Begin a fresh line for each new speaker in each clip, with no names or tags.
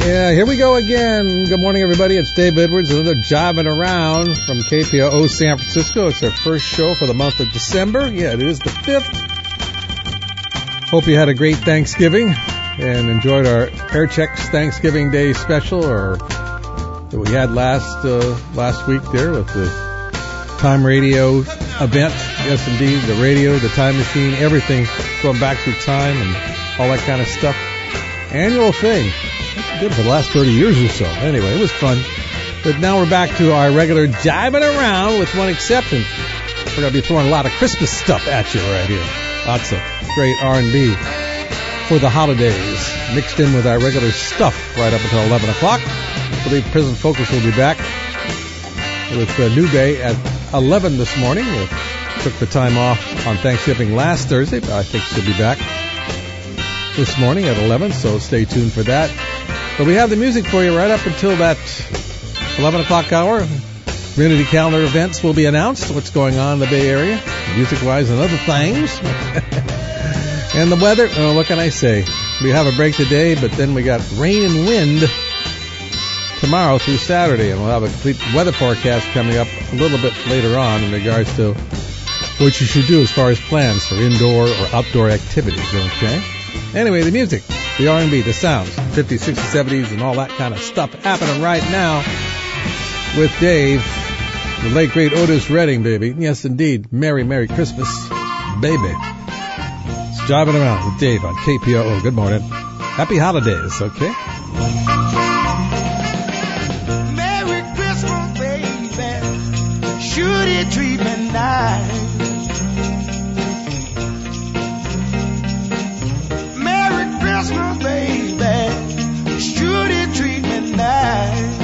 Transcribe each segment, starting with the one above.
Yeah, here we go again. Good morning, everybody. It's Dave Edwards, another Jiving Around from KPOO San Francisco. It's our first show for the month of December. Yeah, it is the 5th. Hope you had a great Thanksgiving and enjoyed our Air Checks Thanksgiving Day special or that we had last week there with the Time Radio event. Yes, indeed, the radio, the time machine, everything going back through time and all that kind of stuff. Annual thing. That's good for the last 30 years or so. Anyway, it was fun. But now we're back to our regular Jiving Around with one exception. We're going to be throwing a lot of Christmas stuff at you right here. Lots of great R&B for the holidays, mixed in with our regular stuff right up until 11 o'clock. I believe Prison Focus will be back with Nube at 11 this morning. We took the time off on Thanksgiving last Thursday, but I think she'll be back this morning at 11, so stay tuned for that. But we have the music for you right up until that 11 o'clock hour. Community calendar events will be announced, what's going on in the Bay Area, music-wise and other things. And the weather, oh, what can I say? We have a break today, but then we got rain and wind tomorrow through Saturday, and we'll have a complete weather forecast coming up a little bit later on in regards to what you should do as far as plans for indoor or outdoor activities, okay? Anyway, the music, the R&B, the sounds, 50s, 60s, 70s, and all that kind of stuff happening right now with Dave, the late, great Otis Redding, baby. Yes, indeed. Merry, Merry Christmas, baby. It's Jiving Around with Dave on KPOO. Good morning. Happy holidays, okay?
Merry Christmas, baby. Should it treat me nice? Christmas, baby, should it treat me nice?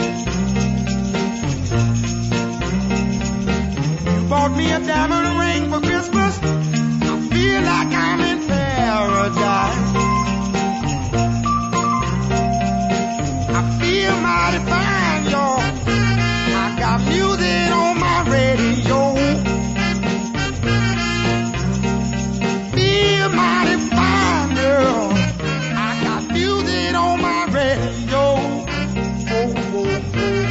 You bought me a diamond ring for Christmas. I feel like I'm in paradise. I feel mighty fine, y'all. I got music on my radio. Feel mighty fine, girl. Music on my radio. Oh, oh, oh.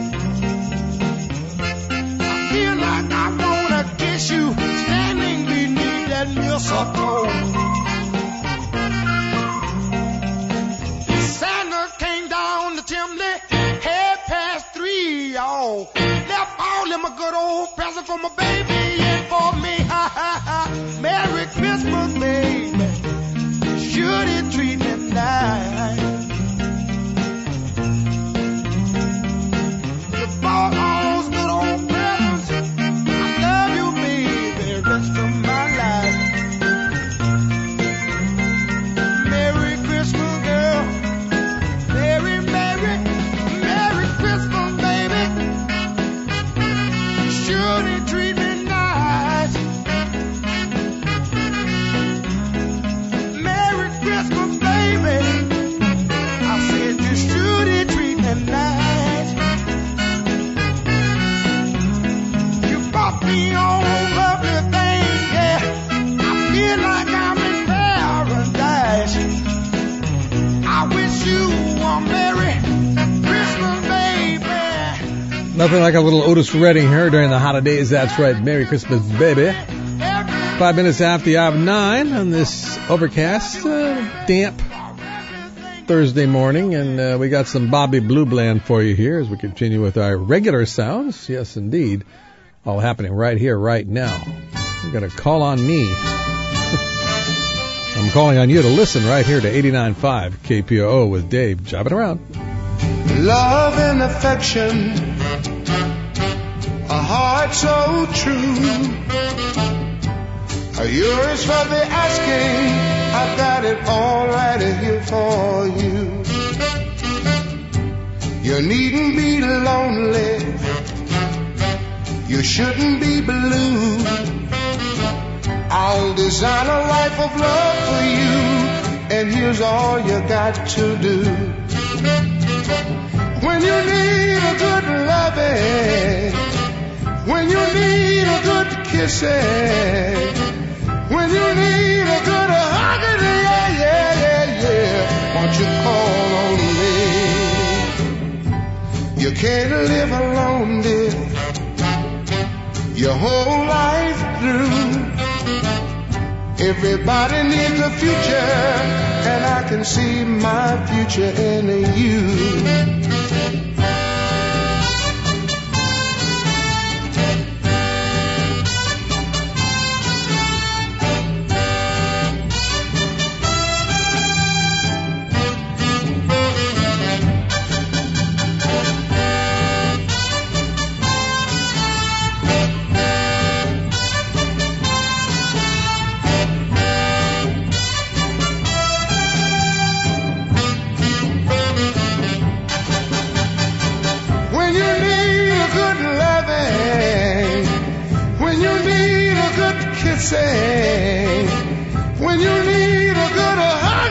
I feel like I wanna kiss you standing beneath that mistletoe. Santa came down the chimney 3:30, y'all. Left all of my good old presents for my baby and for me. Ha ha ha. Merry Christmas, baby. Should it treat me nice? You bought all those good old presents. I love you, baby, the rest of my life. Merry Christmas, girl. Merry, Merry, Merry Christmas, baby. Should it treat me nice? Christmas, baby. I said you should treat me nice. You bought me all lovely things, yeah. I feel like I'm in paradise. I wish you a Merry Christmas, baby.
Nothing like a little Otis Redding here during the holidays. That's right. Merry Christmas, baby. 5 minutes after the hour of 9 on this overcast, damp Thursday morning, and we got some Bobby Blue Bland for you here as we continue with our regular sounds. Yes, indeed. All happening right here, right now. You're going to call on me. I'm calling on you to listen right here to 89.5 KPOO with Dave, Jiving Around.
Love and affection, a heart so true. Yours for the asking, I've got it all right here for you. You needn't be lonely, you shouldn't be blue. I'll design a life of love for you, and here's all you got to do. When you need a good loving, when you need a good kissing, when you need a good hugging, yeah, yeah, yeah, yeah, won't you call on me? can't live alone, dear, your whole life through. Everybody needs a future, and I can see my future in you. When you need a good hug,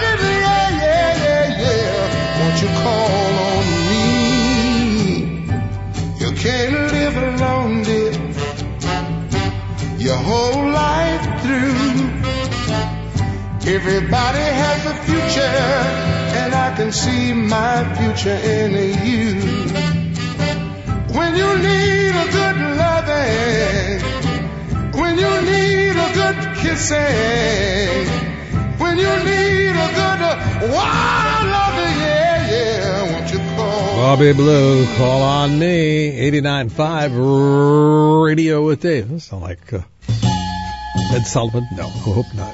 yeah, won't you call on me? You can't live alone, dear, your whole life through. Everybody has a future, and I can see my future in you. When you need a good loving, when you need a good kissing, when you need a good wild loving, yeah, won't you call?
Bobby Blue, call on me. 89.5 Radio with Dave. That sound like Ed Sullivan? No, I hope not.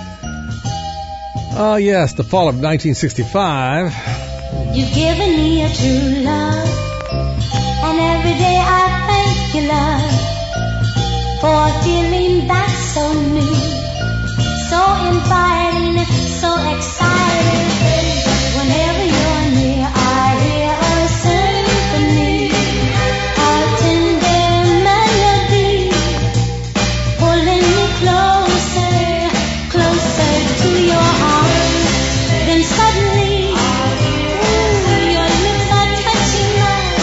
Oh, yes, the fall of 1965.
You've given me a true love, and every day I thank you, love, for a feeling that's so new, so inviting, so exciting. Whenever you're near, I hear a symphony, a tender melody, pulling me closer, closer to your arms. Then suddenly, your lips are touching mine,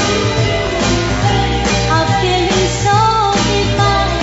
a feeling so divine.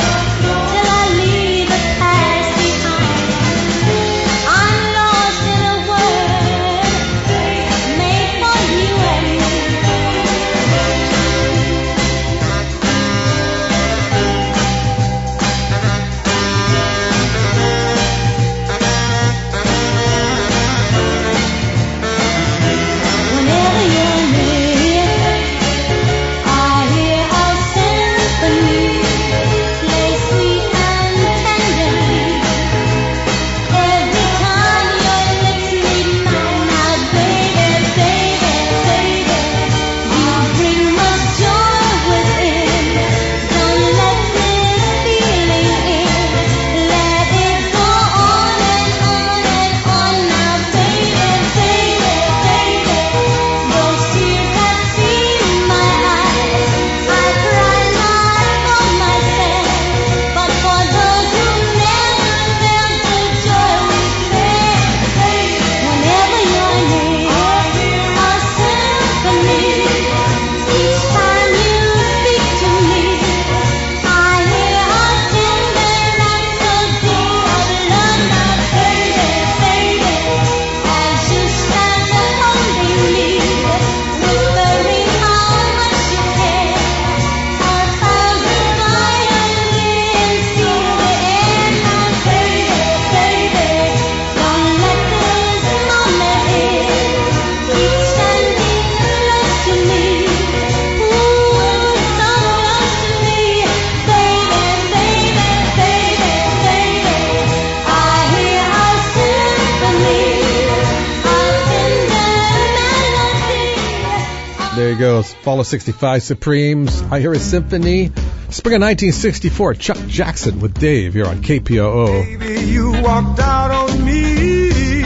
Goes fall of 65 Supremes. I hear a symphony. Spring of 1964. Chuck Jackson with Dave here on KPOO.
Baby, you walked out on me,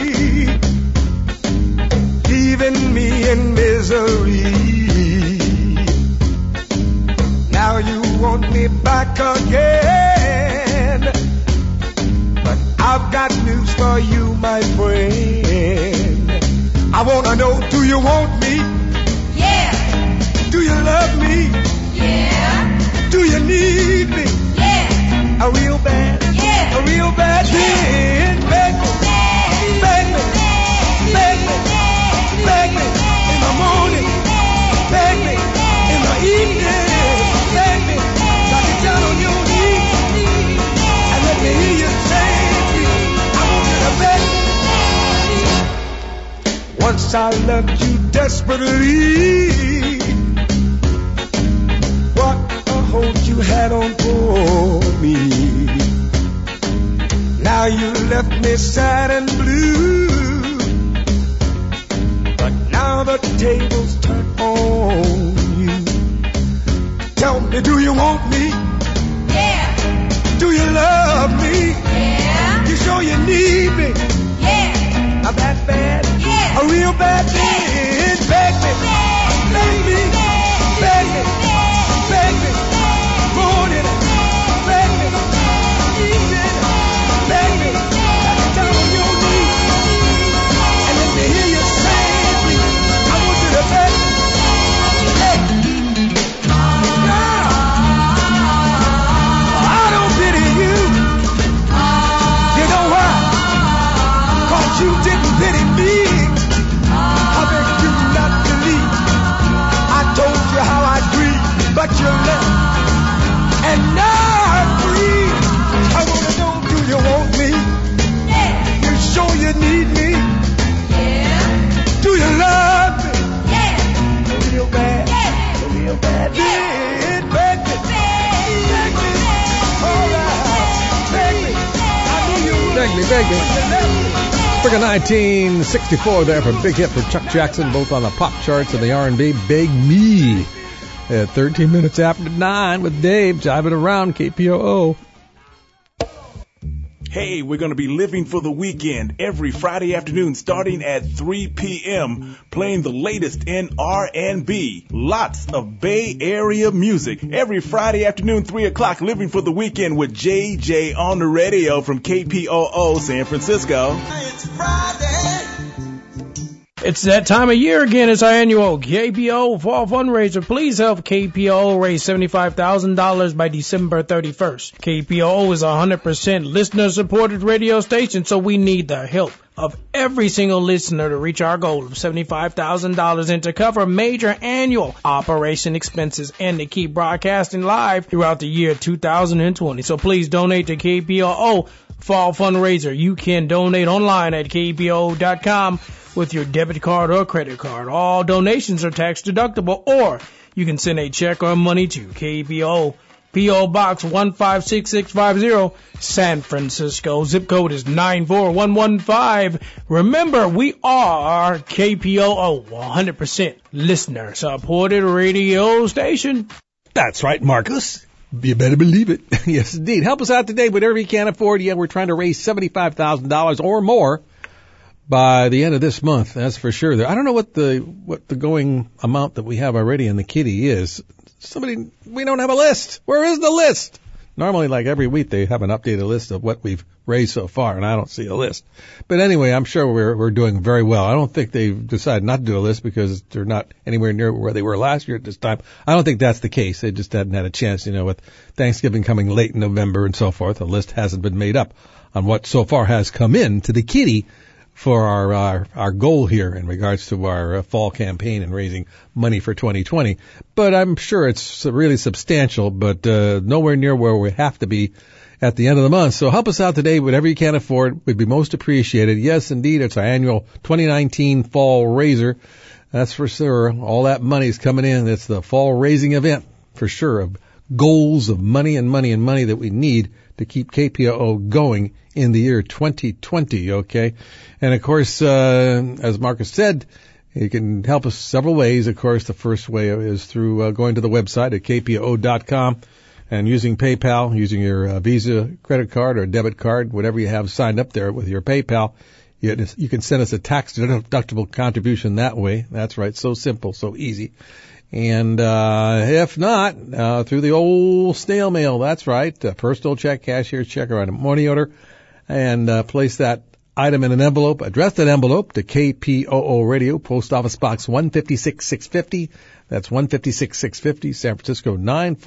leaving me in misery. Now you want me back again, but I've got news for you, my friend. I wanna know, do you want me? Do you love me?
Yeah.
Do you need me?
Yeah.
A real bad?
Yeah.
A real bad? Then beg me, beg me, beg me, beg me in the morning, beg me I loved you desperately. What a hold you had on for me. Now you left me sad and blue. But now the tables turn on you. Tell me, do you want me?
Yeah.
Do you love me?
Yeah.
You sure you need me?
Yeah.
I'm that bad?
Yeah.
A real bad bitch? Beg me. Beg me. Beg me. Beg me. More than it. Beg me. Easy. Beg me. Down on your knees. And let me hear you say, please. I want you to beg me. Hey. Now, I don't pity you. You know why? 'Cause you didn't pity me. I beg you not to leave. I told you how I grieve, but you left. And now I'm free. I wanna know, do you want me?
Yeah.
You sure you need me?
Yeah.
Do you love me?
Yeah.
Real bad.
Yeah.
Real bad.
Yeah.
Beg me. Beg me. All right. Beg me. I knew you would.
Beg me.
But you left me.
Friggin' 1964 there for big hit for Chuck Jackson, both on the pop charts and the R&B. Beg Me at 13 minutes after 9 with Dave jiving around KPOO.
Hey, we're going to be living for the weekend every Friday afternoon starting at 3 p.m. playing the latest in R&B. Lots of Bay Area music. Every Friday afternoon, 3 o'clock, living for the weekend with JJ on the radio from KPOO San Francisco.
It's Friday.
It's that time of year again. It's our annual KPO Fall Fundraiser. Please help KPO raise $75,000 by December 31st. KPO is a 100% listener-supported radio station, so we need the help of every single listener to reach our goal of $75,000 and to cover major annual operation expenses and to keep broadcasting live throughout the year 2020. So please donate to KPO Fall Fundraiser. You can donate online at kpo.com with your debit card or credit card. All donations are tax deductible, or you can send a check or money to KPO, P.O. Box 156650, San Francisco. Zip code is 94115. Remember, we are KPOO, 100% listener-supported radio station.
That's right, Marcus. You better believe it. Yes, indeed. Help us out today, whatever you can afford. Yeah, we're trying to raise $75,000 or more by the end of this month. That's for sure. I don't know what the going amount that we have already in the kitty is. We don't have a list. Where is the list? Normally, like every week, they have an updated list of what we've raised so far, and I don't see a list. But anyway, I'm sure we're doing very well. I don't think they've decided not to do a list because they're not anywhere near where they were last year at this time. I don't think that's the case. They just hadn't had a chance, with Thanksgiving coming late in November and so forth. The list hasn't been made up on what so far has come in to the kitty for our goal here in regards to our fall campaign and raising money for 2020. But I'm sure it's really substantial, but nowhere near where we have to be at the end of the month. So help us out today, whatever you can afford. We'd be most appreciated. Yes, indeed, it's our annual 2019 Fall Raiser. That's for sure. All that money's coming in. It's the fall raising event for sure of goals of money and money and money that we need to keep KPOO going in the year 2020, okay? And of course, as Marcus said, you can help us several ways. Of course, the first way is through going to the website at kpo.com and using PayPal, using your Visa credit card or debit card, whatever you have signed up there with your PayPal. You can send us a tax-deductible contribution that way. That's right, so simple, so easy. And if not, through the old snail mail, that's right, personal check, cashier's check, or a money order, and place that item in an envelope, address that envelope to KPOO Radio, Post Office Box 156650. That's 156650, San Francisco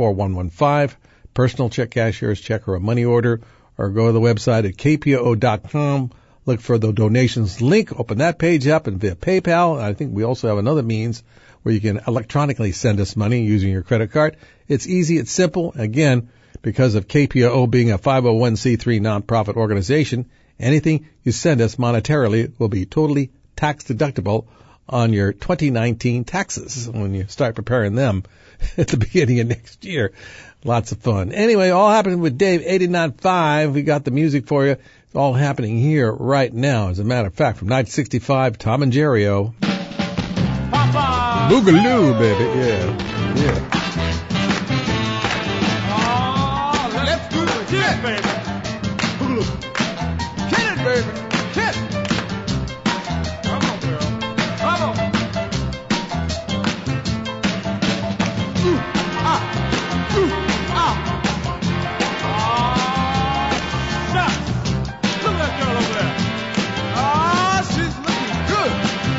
94115. Personal check, cashier's check, or a money order, or go to the website at kpoo.com. Look for the donations link, open that page up, and via PayPal. I think we also have another means where you can electronically send us money using your credit card. It's easy, it's simple. Again, because of KPOO being a 501c3 nonprofit organization, anything you send us monetarily will be totally tax deductible on your 2019 taxes when you start preparing them at the beginning of next year. Lots of fun. Anyway, all happening with Dave 89.5. We got the music for you. It's all happening here right now. As a matter of fact, from 1965, Tom and Jerry O. Boogaloo, baby. Yeah.
Let's do it, yeah, baby. Boogaloo. Get it, baby. Get it. Come on, girl. Come on. Ooh, ah. Ooh, ah. Stop. Look at that girl over there. Ah, she's looking good.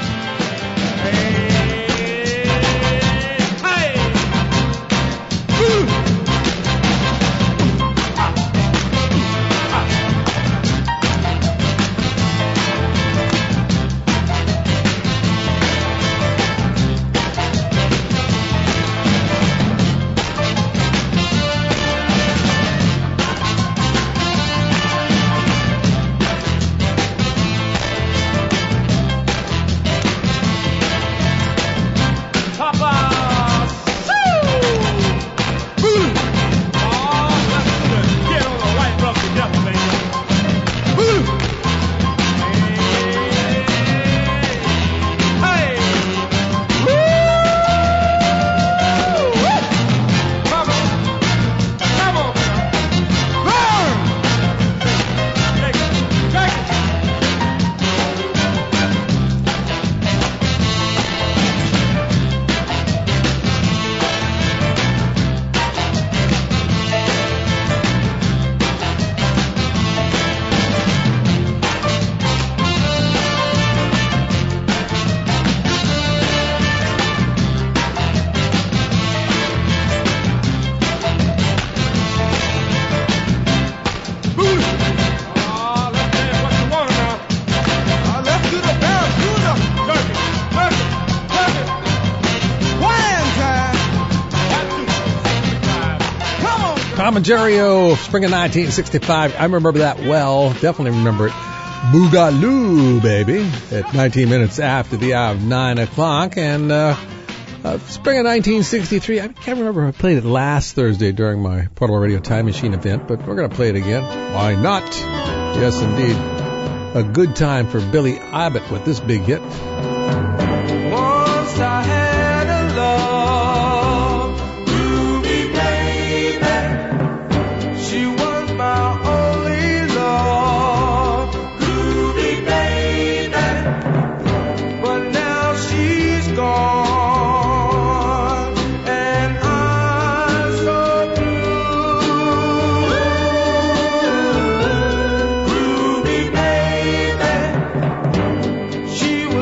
Tom and Jerry O, spring of 1965. I remember that well. Definitely remember it. Boogaloo, baby. At 19 minutes after the hour of 9 o'clock. And spring of 1963. I can't remember if I played it last Thursday during my Portable Radio Time Machine event, but we're going to play it again. Why not? Yes, indeed. A good time for Billy Abbott with this big hit.
Once I had a love, Ruby baby. She was my only love, Ruby baby. But now she's gone, and I'm so blue. Ruby baby, she was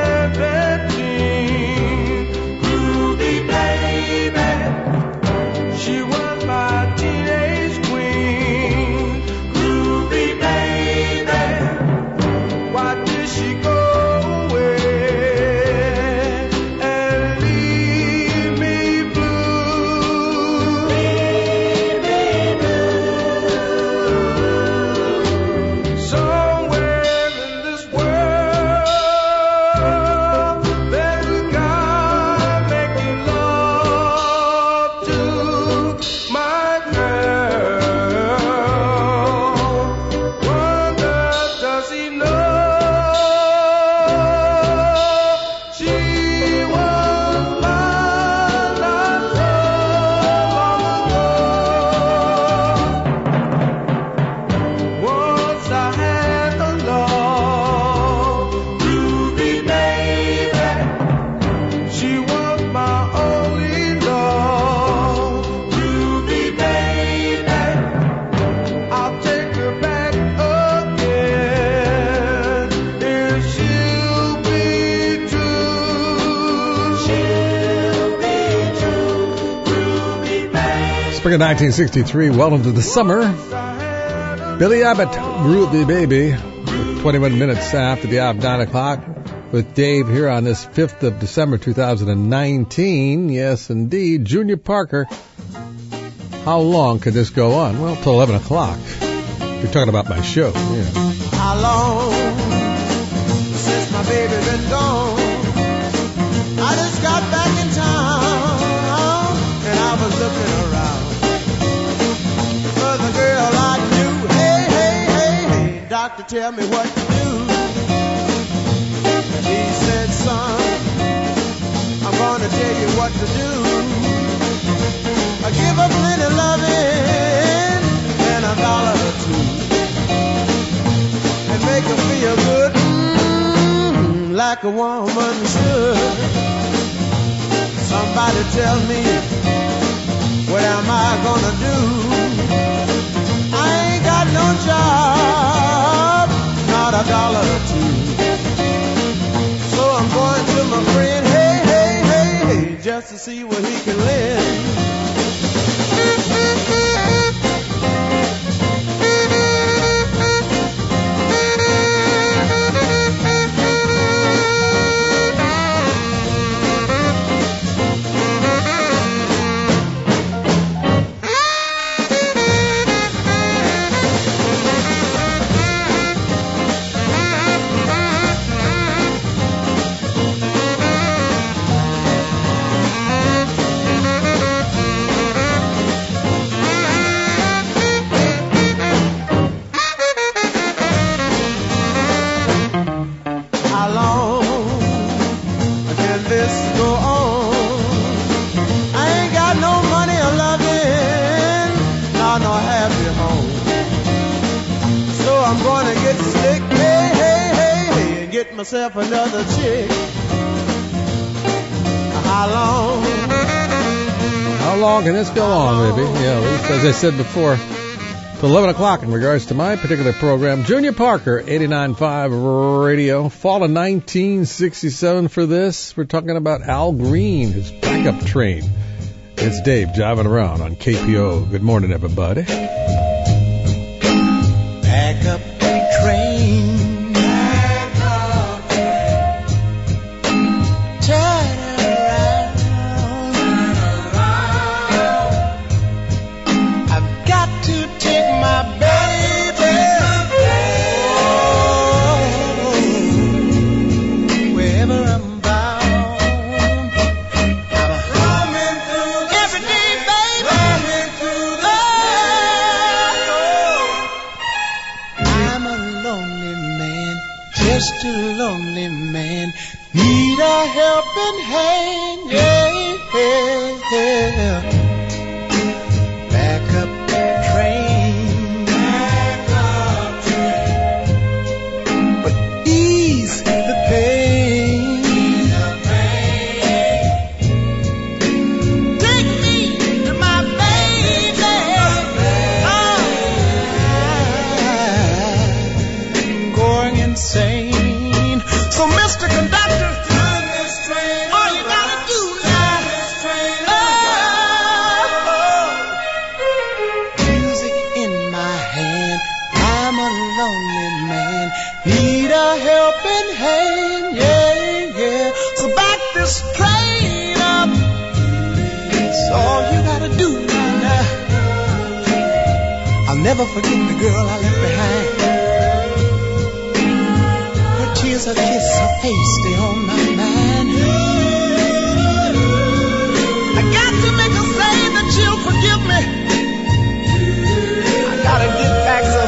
17. Ruby baby, she was my teenage queen. Ruby baby, why did she go away and leave me blue? Leave me blue. Somewhere in this world, there's a God making love to my girl. Wonder, does he know she was my not so long ago? Once I had a love, Ruby baby. She was my only love, Ruby baby. I'll take her back again if she'll be true. She'll be true, Ruby baby.
Spring of 1963, well into the summer. Billy Abbott, Ruby Baby, 21 minutes after the hour of 9 o'clock with Dave here on this 5th of December 2019. Yes, indeed. Junior Parker, how long could this go on? Well, till 11 o'clock. You're talking about my show. Yeah.
How long since my baby been gone?
doctor tell me what to do. He said, son, I'm gonna tell you what to do. I give up plenty loving and $1 or two, and make her feel good, like a woman should. Somebody tell me, what am I gonna do? I ain't got no job, not $1 or two. So I'm going to my friend, hey, just to see where he can live. Myself another chick.
How long can this go on, baby? Yeah, at least, as I said before, to 11 o'clock in regards to my particular program. Junior Parker, 89.5 Radio. Fall of 1967 for this. We're talking about Al Green, his backup train. It's Dave driving around on KPO. Good morning, everybody.
Backup train. Just a lonely man, need a helping hand, yeah. Backup train, but ease the pain. Take me to my baby. I'm going insane. So, Mr. Conductor, turn this train. All you gotta do now. Music in my hand. I'm a lonely man. Need a helping hand. Yeah. So back this train up. That's all you gotta do now. I'll never forget the girl I left behind. Tears, a kiss, a face, stay on my mind. I got to make her say that she'll forgive me. I gotta get back to,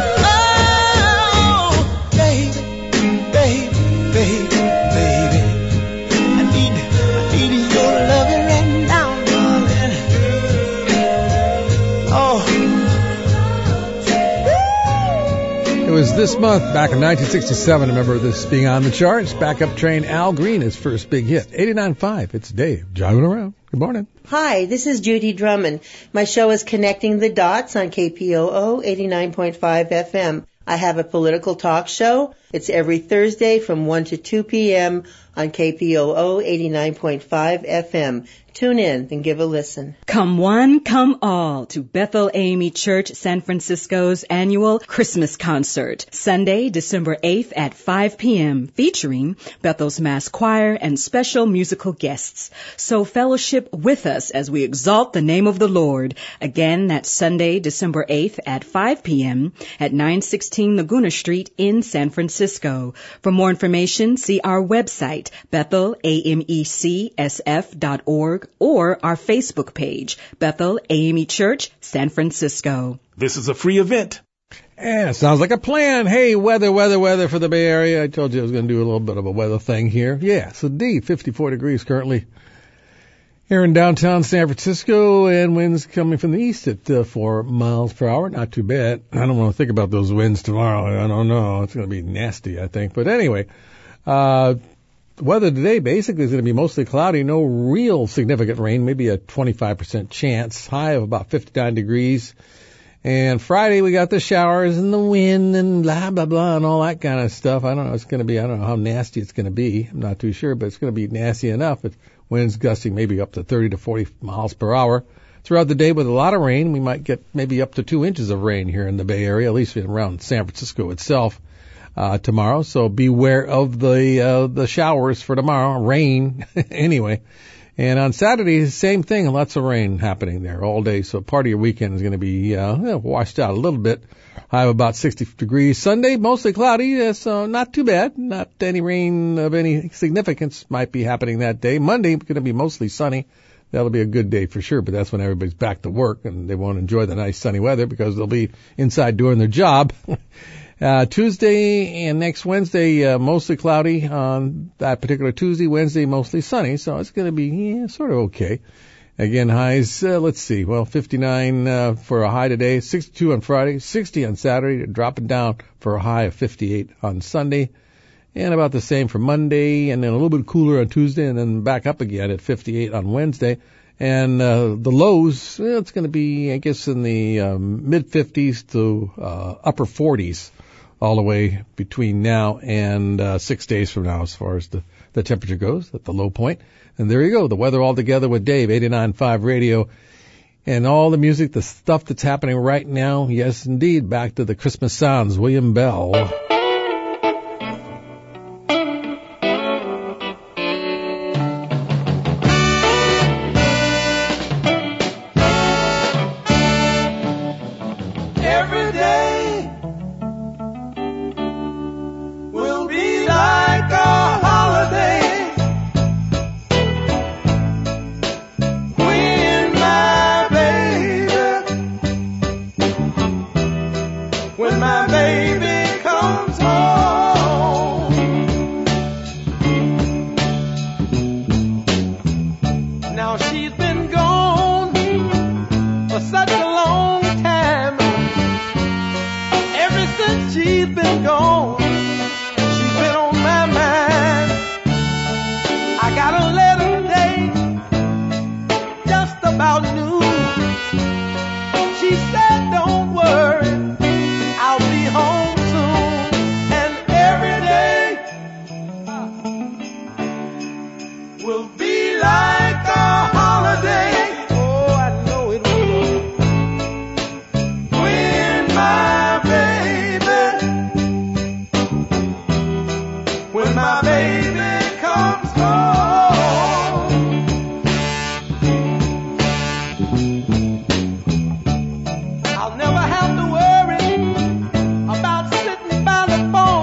oh, baby. I need your loving right now, darling. Oh.
It was this month, back in 1967, I remember this being on the charts. Backup train, Al Green, his first big hit. 89.5, it's Dave, driving around. Good morning.
Hi, this is Judy Drummond. My show is Connecting the Dots on KPOO 89.5 FM. I have a political talk show. It's every Thursday from 1 to 2 p.m. on KPOO 89.5 FM. Tune in and give a listen.
Come one, come all to Bethel AME Church San Francisco's annual Christmas concert, Sunday, December 8th at 5 p.m., featuring Bethel's Mass Choir and special musical guests. So fellowship with us as we exalt the name of the Lord. Again, that's Sunday, December 8th at 5 p.m. at 916 Laguna Street in San Francisco. For more information, see our website, BethelAMECSF.org, or our Facebook page, Bethel AME Church, San Francisco.
This is a free event.
And it sounds like a plan. Hey, weather for the Bay Area. I told you I was going to do a little bit of a weather thing here. Yes, indeed. 54 degrees currently here in downtown San Francisco, and winds coming from the east at 4 miles per hour. Not too bad. I don't want to think about those winds tomorrow. I don't know. It's going to be nasty, I think. But anyway, weather today basically is going to be mostly cloudy. No real significant rain, maybe a 25% chance. High of about 59 degrees. And Friday we got the showers and the wind and blah, blah, blah, and all that kind of stuff. I don't know. It's going to be, I don't know how nasty it's going to be. I'm not too sure, but it's going to be nasty enough. It's winds gusting maybe up to 30 to 40 miles per hour. Throughout the day with a lot of rain, we might get maybe up to 2 inches of rain here in the Bay Area, at least around San Francisco itself, tomorrow. So beware of the showers for tomorrow. Rain, anyway. And on Saturday, same thing, lots of rain happening there all day. So part of your weekend is going to be washed out a little bit. High of about 60 degrees. Sunday, mostly cloudy, so not too bad. Not any rain of any significance might be happening that day. Monday, going to be mostly sunny. That'll be a good day for sure, but that's when everybody's back to work and they won't enjoy the nice sunny weather because they'll be inside doing their job. Tuesday and next Wednesday, mostly cloudy on that particular Tuesday. Wednesday, mostly sunny, so it's going to be sort of okay. Again, highs, let's see, 59 for a high today, 62 on Friday, 60 on Saturday, dropping down for a high of 58 on Sunday, and about the same for Monday, and then a little bit cooler on Tuesday, and then back up again at 58 on Wednesday. And the lows, it's going to be, I guess, in the mid-50s to upper 40s all the way between now and 6 days from now as far as the temperature goes at the low point. And there you go, the weather all together with Dave, 89.5 Radio, and all the music, the stuff that's happening right now. Yes, indeed, back to the Christmas sounds, William Bell.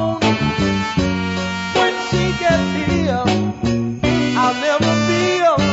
I'll never be alone.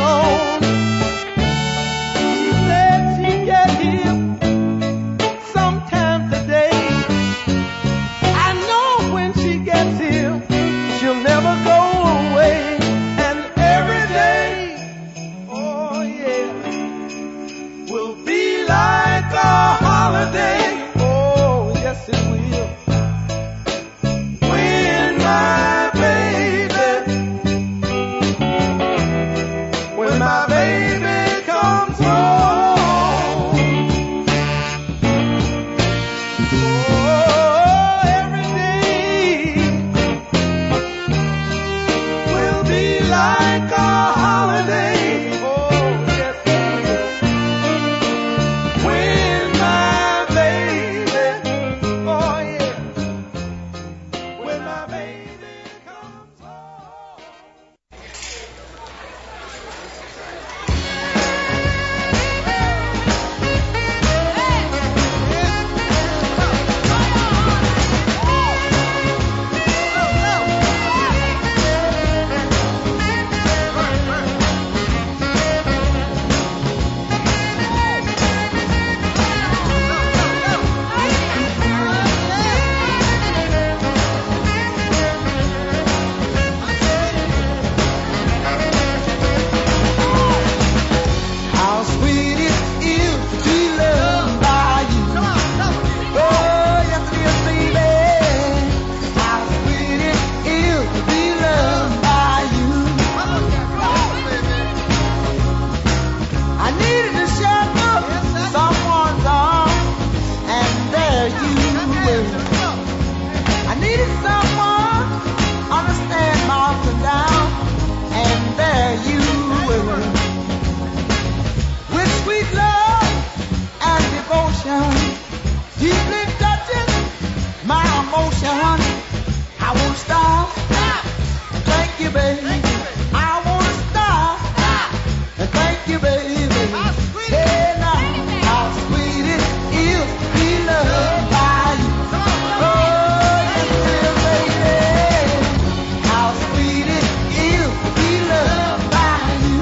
I won't stop. Thank you, baby. I won't stop. And thank you, baby. Hey, now, how sweet it is to be loved by you. Oh, yes, baby. How sweet it is to be loved by you.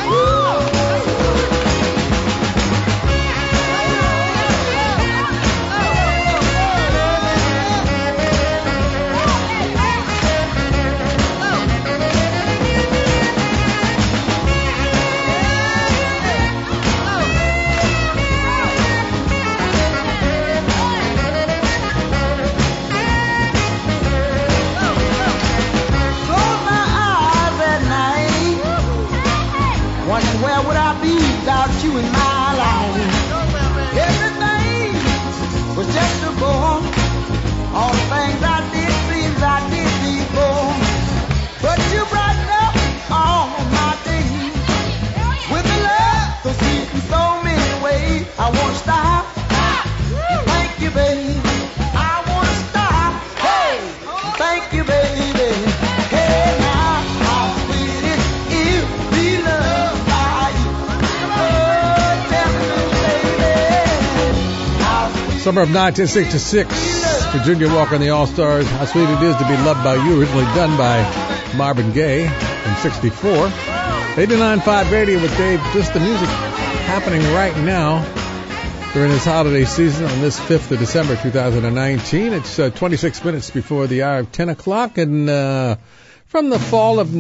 Close my eyes at night, wondering where would I be without you in my life. Everything was just a bore. All the things I did, things I did before. But you brightened up all my days with the love so sweet in so many ways. I won't stop. Thank you, baby. I won't stop. Hey, thank you, baby. Hey, now, how sweet it is to be loved by you. Oh, tell me, baby, how sweet.
Summer of 1966, Virginia Walker and the All-Stars, How Sweet It Is to Be Loved by You, originally done by Marvin Gaye in 64. 89.5 Radio with Dave, just the music happening right now during this holiday season on this 5th of December 2019. It's 26 minutes before the hour of 10 o'clock, and from the fall of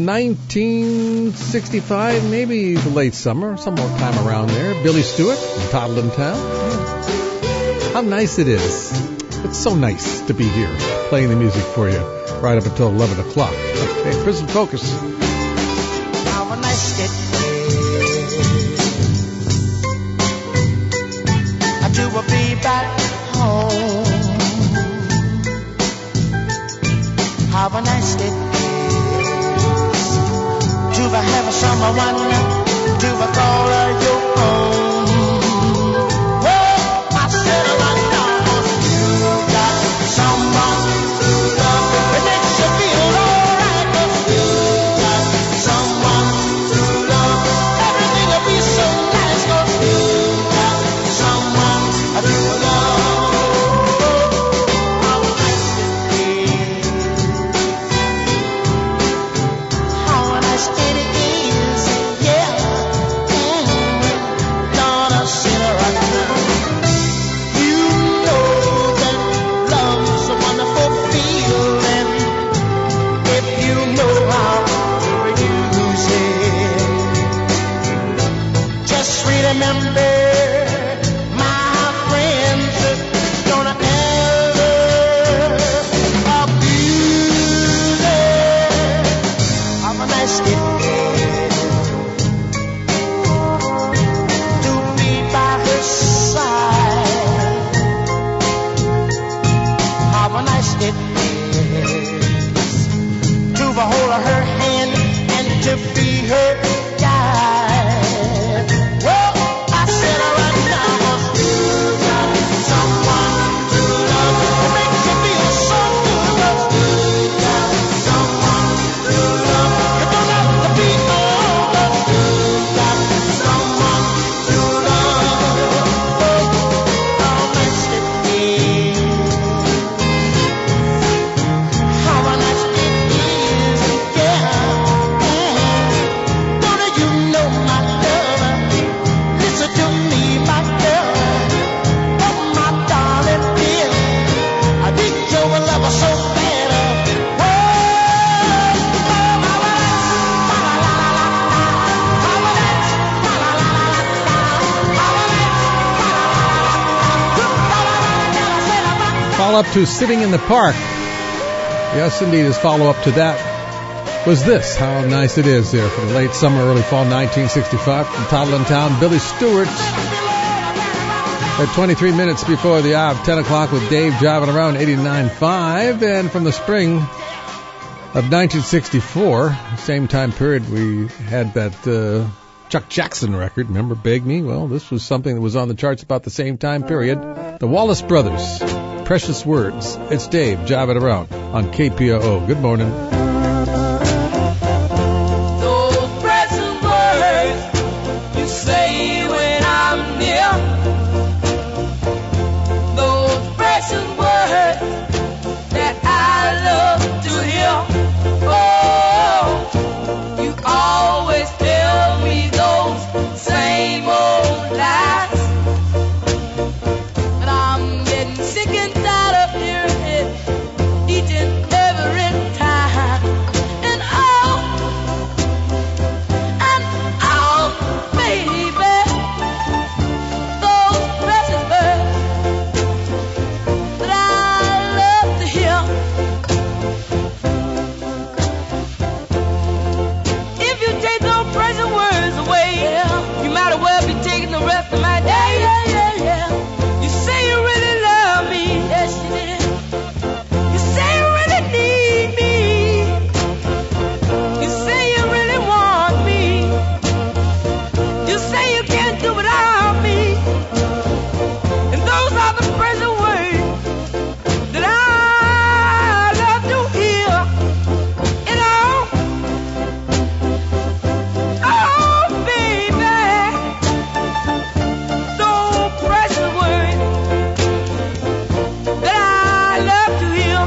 1965, maybe the late summer, some more time around there, Billy Stewart from Toddlin Town. How nice it is. It's so nice to be here playing the music for you right up until 11 o'clock. Okay, Prison Focus.
How nice it is to be back home. How nice it is to have someone to call your own. Well, I said right now, you got someone to love. It makes you feel alright, 'cause you got someone to love. Everything will be so nice, 'cause you got someone to love. How nice it is. How nice it is. Yeah. Gonna sit right now. You know that love's a wonderful feeling if you know how to use it. Just remember, my friends, don't ever abuse it. Have a nice day to be by her side. Have a nice day to hold her hand and to be her guide. Well, I said right now, 'cause you got someone to love. It makes you feel so good, 'cause you got someone to love. You don't have to be alone, 'cause you got someone to love. How nice it is. How nice it is, yeah. Don't you know, my love? Listen to me, my girl. Oh, my darling dear, I need your love so bad.
Follow up to Sitting in the Park. Yes, indeed, his follow-up to that was this, How Nice It Is, there for the late summer, early fall 1965 from Toddlin Town, Billy Stewart. At 23 minutes before the hour of 10 o'clock with Dave driving around 89.5. And from the spring of 1964, same time period, we had that Chuck Jackson record, remember, Beg Me? Well, this was something that was on the charts about the same time period. The Wallace Brothers, Precious Words. It's Dave driving around. on KPOO. Good morning.
Those precious words you say when I'm near, those precious words that I love to hear. Oh, you always tell me those same old lies, and I'm getting sick and tired of hearing it each and every time. And oh, baby, those precious words that I love to hear. If you take those precious words away, you might as well be taking the rest of my day. You say you really love me, yes you did. You say you really need me. You say you really want me. You say you can't do without me. And those are the precious words that I love to hear. And oh baby, those precious words that I love to hear.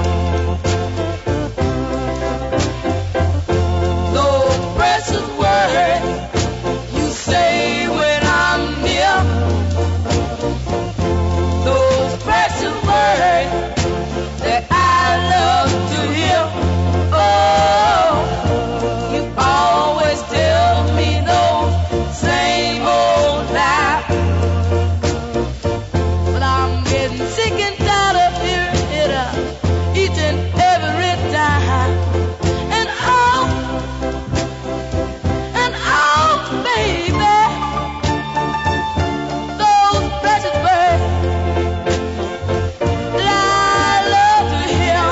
Those precious words you say when I'm near. Those precious words that I love to hear. Oh, you always tell me those same old lies, but I'm getting sick and tired of hearing it each and every time. And oh, baby, those precious words that I love to hear.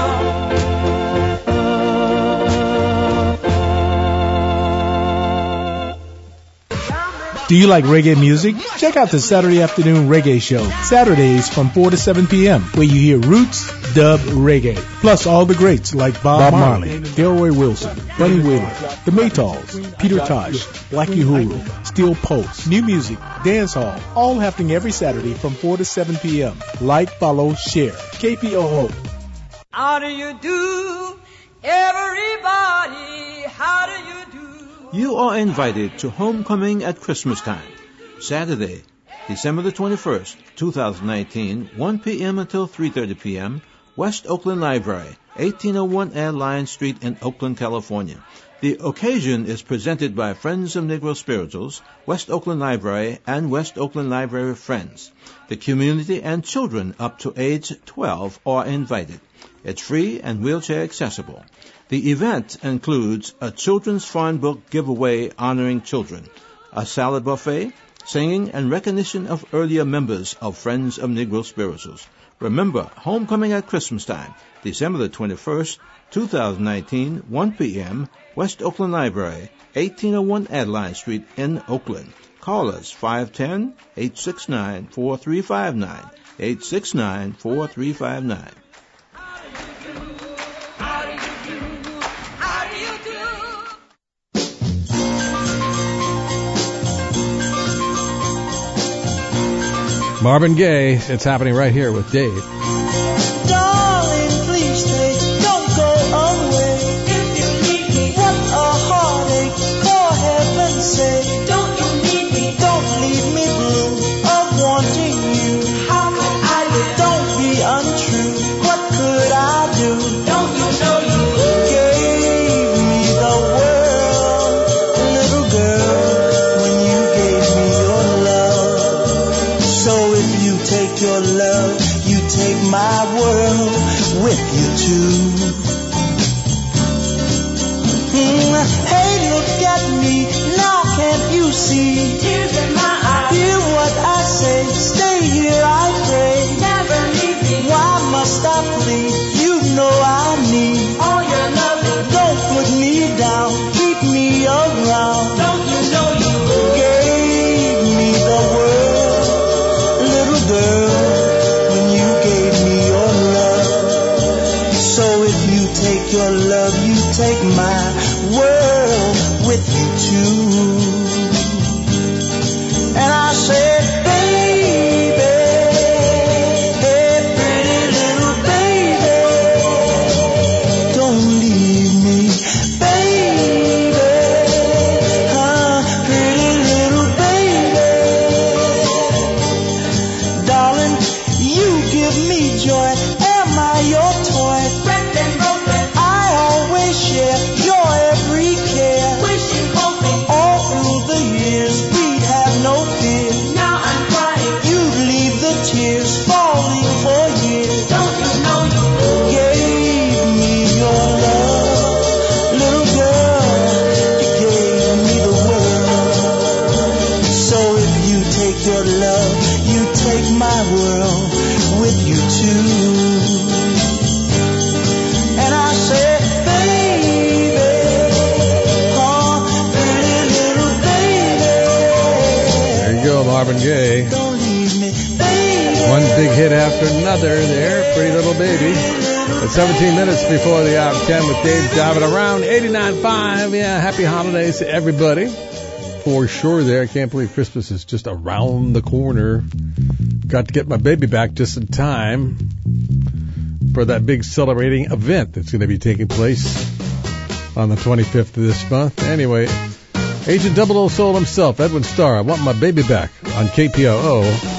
Do you like reggae music? Check out the Saturday Afternoon Reggae Show, Saturdays from 4 to 7 p.m., where you hear roots, dub, reggae, plus all the greats like Bob Marley, Delroy Wilson, Bunny Wheeler, The Maytals, Peter Tosh, Black Uhuru, Steel Pulse, new music, dance hall, all happening every Saturday from 4 to 7 p.m. Like, follow, share. KPOO.
How do you do, everybody? How do you do?
You are invited to Homecoming at Christmas time, Saturday, December the 21st, 2019, 1 p.m. until 3:30 p.m., West Oakland Library, 1801 Airline Street in Oakland, California. The occasion is presented by Friends of Negro Spirituals, West Oakland Library, and West Oakland Library Friends. The community and children up to age 12 are invited. It's free and wheelchair accessible. The event includes a children's fun book giveaway honoring children, a salad buffet, singing, and recognition of earlier members of Friends of Negro Spirituals. Remember, Homecoming at Christmas time, December the 21st, 2019, 1 p.m., West Oakland Library, 1801 Adeline Street in Oakland. Call us 510-869-4359, 869-4359.
Marvin Gaye, it's happening right here with Dave.
Darling, please stay, don't go away. If you need me, what a heartache, for heaven's sake. Don't you need me? Don't leave me blue of wanting you. How could I live? Don't be untrue, what could I do? Don't you know you gave me the world, little girl, when you gave me your love. So if you take your love, you take my my world with you too. And I said, baby, oh, pretty little baby.
There you go, Marvin Gaye.
Don't leave me, baby.
One big hit after another there, Pretty Little Baby. It's 17 minutes before the hour of 10 with Dave driving around 89.5. Yeah, happy holidays to everybody. For sure there. I can't believe Christmas is just around the corner. Got to get my baby back just in time for that big celebrating event that's going to be taking place on the 25th of this month. Anyway, Agent 00 Soul himself, Edwin Starr, I Want My Baby Back on KPOO.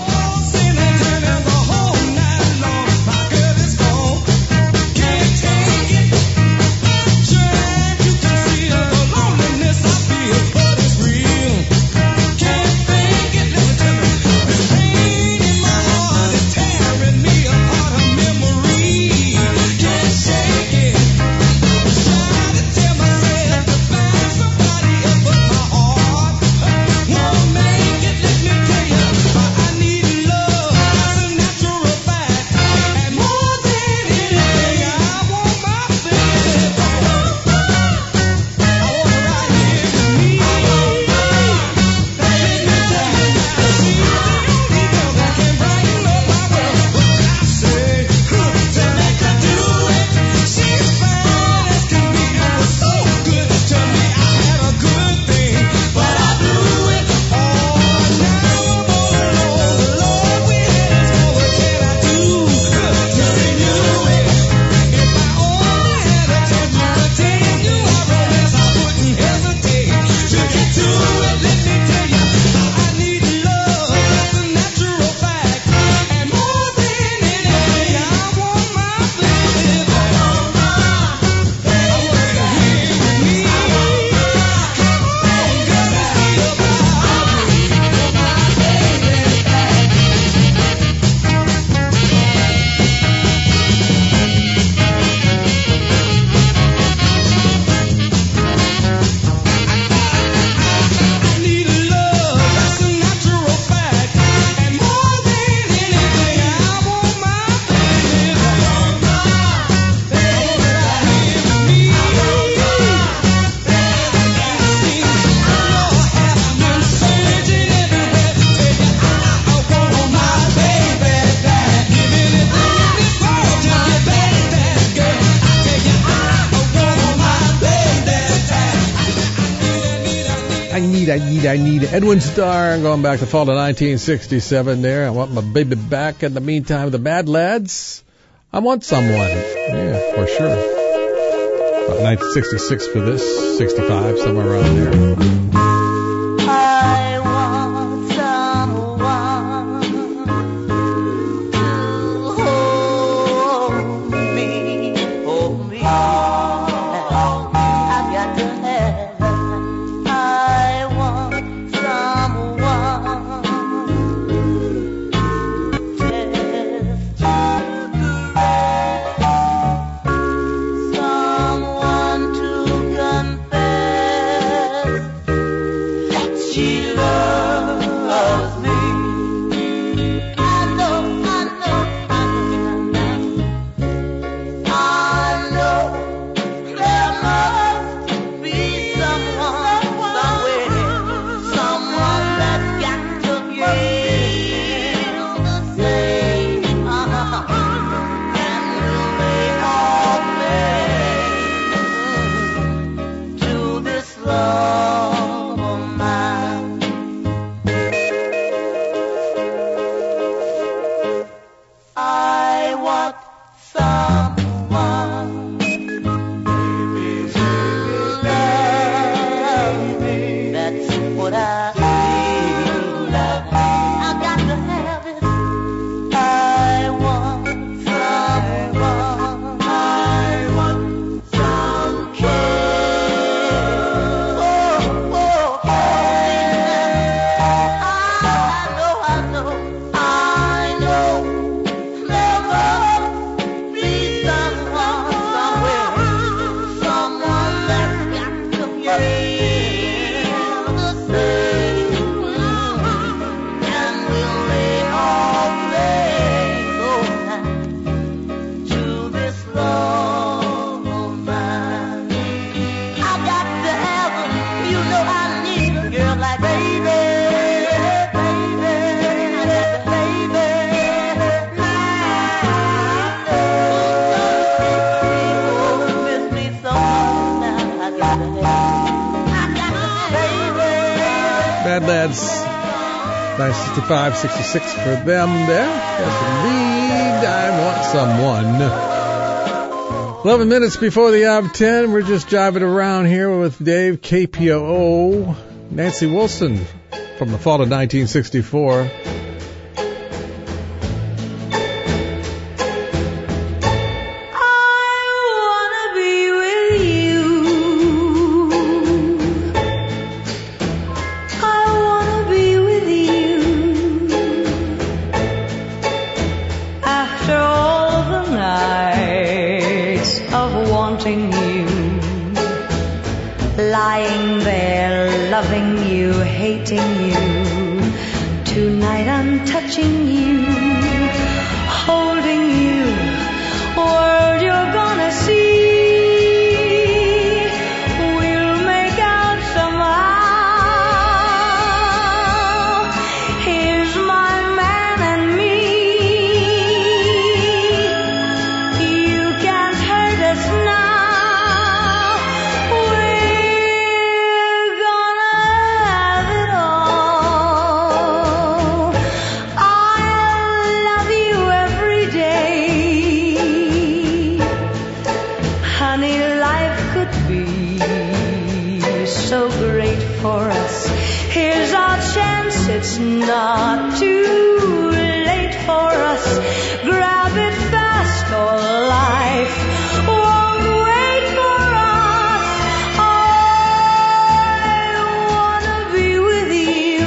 I need Edwin Starr, going back to fall to 1967 there. I want my baby back. In the meantime, the Bad Lads, I want someone. Yeah, for sure. About 1966 for this, 65, somewhere around there.
I want someone to hold me, hold me. I've got to have. I want someone, yes, someone to confess that she loves me. I know, there must be someone somewhere, someone that's got to feel the same, and will lay all claim to this love of mine. I want someone, baby, to love me. That's what I feel like. I got to have it. I want someone. I want some care. Oh, I know. There must be someone somewhere, someone that's got to feel the same.
Bad Lads. 965, 66 for them there. Yes, indeed. I want someone. 11 minutes before the hour of 10. We're just jiving around here with Dave, KPOO. Nancy Wilson from the fall of 1964.
Lying there, loving you, hating you. Tonight I'm touching you, holding you. World you're gonna see. We'll make out somehow. Here's my man and me. You can't hurt us now. It's not too late for us. Grab it fast, or life won't wait for us. I wanna be with you.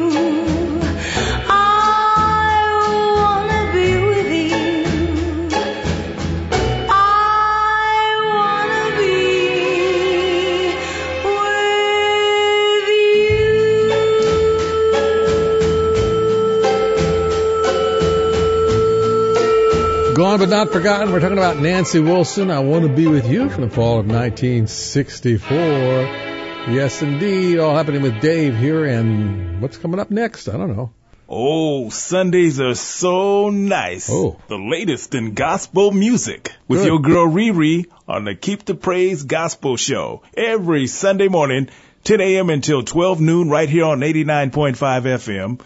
I wanna be with you. I wanna be with you.
Gone but not forgotten. We're talking about Nancy Wilson. I Want to Be With You from the fall of 1964. Yes, indeed. All happening with Dave here. And what's coming up next? I don't know.
Oh, Sundays are so nice.
Oh.
The latest in gospel music with
Good.
your girl Riri on the Keep the Praise Gospel Show every Sunday morning, 10 a.m. until 12 noon right here on 89.5 FM.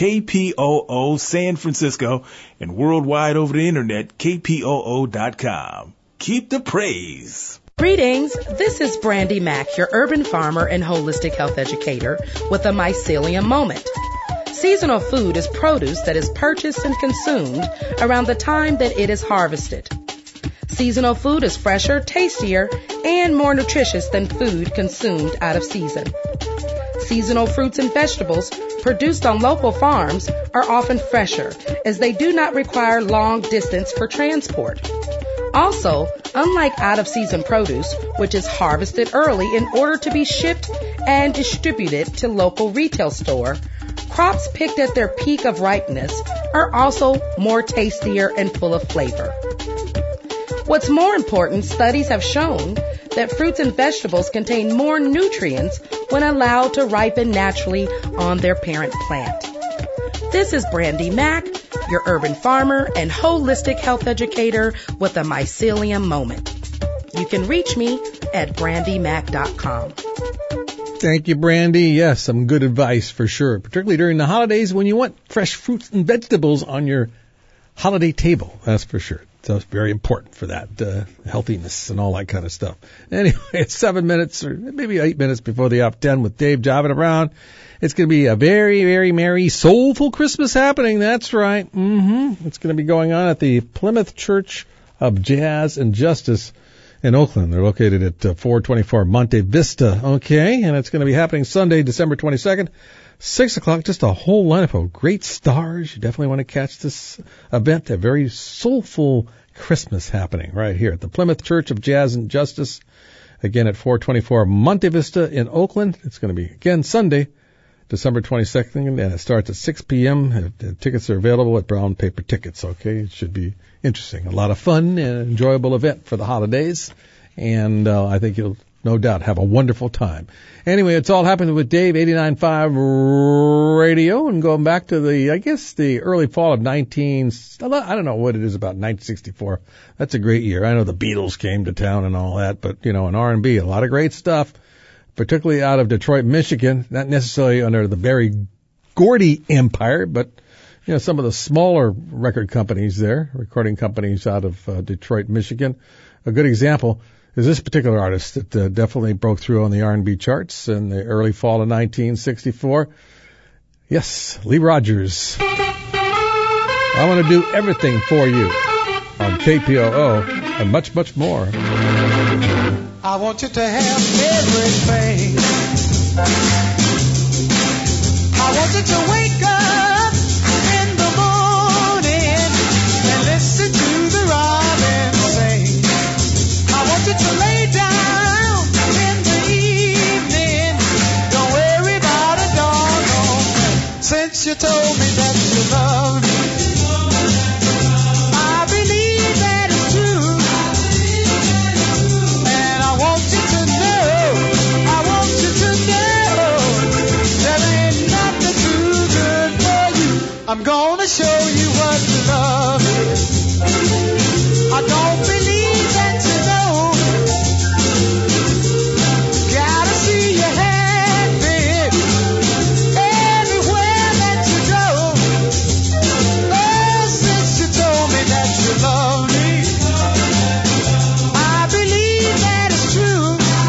KPOO San Francisco, and worldwide over the internet, kpoo.com. Keep the praise.
Greetings. This is Brandy Mack, your urban farmer and holistic health educator with a mycelium moment. Seasonal food is produce that is purchased and consumed around the time that it is harvested. Seasonal food is fresher, tastier, and more nutritious than food consumed out of season. Seasonal fruits and vegetables produced on local farms are often fresher, as they do not require long distance for transport. Also, unlike out-of-season produce, which is harvested early in order to be shipped and distributed to local retail store, crops picked at their peak of ripeness are also more tastier and full of flavor. What's more important, studies have shown that fruits and vegetables contain more nutrients when allowed to ripen naturally on their parent plant. This is Brandy Mack, your urban farmer and holistic health educator with a mycelium moment. You can reach me at brandymack.com.
Thank you, Brandy. Yes, some good advice for sure, particularly during the holidays when you want fresh fruits and vegetables on your holiday table. That's for sure. So it's very important for that healthiness and all that kind of stuff. Anyway, it's 7 minutes or maybe 8 minutes before the up 10 with Dave jiving around. It's going to be a very, very merry, soulful Christmas happening. That's right. It's going to be going on at the Plymouth Church of Jazz and Justice in Oakland. They're located at 424 Monte Vista. Okay, and it's going to be happening Sunday, December 22nd. 6 o'clock, just a whole lineup of great stars. You definitely want to catch this event, a very soulful Christmas happening right here at the Plymouth Church of Jazz and Justice. Again, at 424 Monte Vista in Oakland. It's going to be, again, Sunday, December 22nd, and it starts at 6 p.m. Tickets are available at Brown Paper Tickets, okay? It should be interesting. A lot of fun and enjoyable event for the holidays, and I think you'll no doubt have a wonderful time. Anyway, it's all happening with Dave, 89.5 Radio, and going back to the early fall of I don't know what it is about 1964. That's a great year. I know the Beatles came to town and all that, but, in R&B, a lot of great stuff. particularly out of Detroit, Michigan, not necessarily under the Berry Gordy empire, but some of the smaller record companies there, recording companies out of Detroit, Michigan. A good example is this particular artist that definitely broke through on the R&B charts in the early fall of 1964. Yes, Lee Rogers. I want to do everything for you on KPOO and much, much more.
I want you to have everything. I want you to wake up in the morning and listen to the robin sing. I want you to lay down in the evening. Don't worry about a doggone thing. Since you told me that you love me, I believe that it's true. And I want you to know, I want you to know, there ain't nothing too good for you. I'm gonna show you what love is. I don't believe that you know. Gotta see you happy everywhere that you go. Oh, since you told me that you love me, I believe that it's true.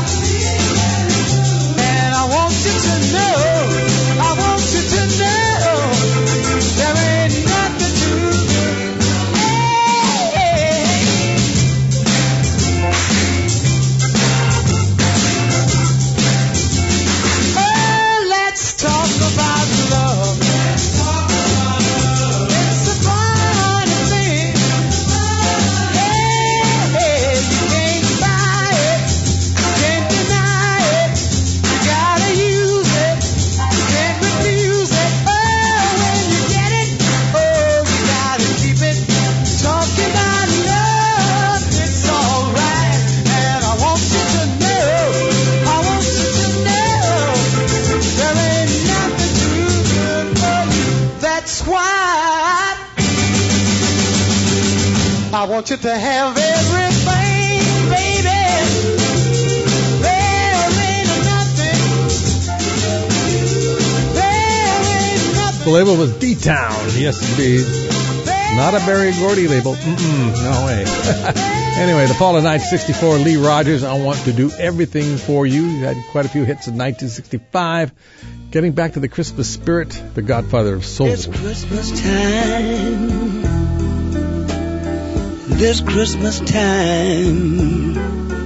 And I want you to know, I want you to know, there ain't nothing too good. Oh, let's talk about love. It's a funny thing. Hey, you can't buy it, you can't deny it. You gotta use it, you can't refuse it. Oh, when you get it, oh, you gotta keep it. Talking about love, it's alright. And I want you to know, I want you to know, there ain't nothing too good for you. That's why I want you to have everything, baby. There ain't nothing.
The label was D-Town. Yes, indeed. Not a Berry Gordy label. No way. Anyway, the fall of 1964, Lee Rogers, I Want to Do Everything for You. He had quite a few hits in 1965. Getting back to the Christmas spirit, the godfather of soul.
It's Christmas time. This Christmas time.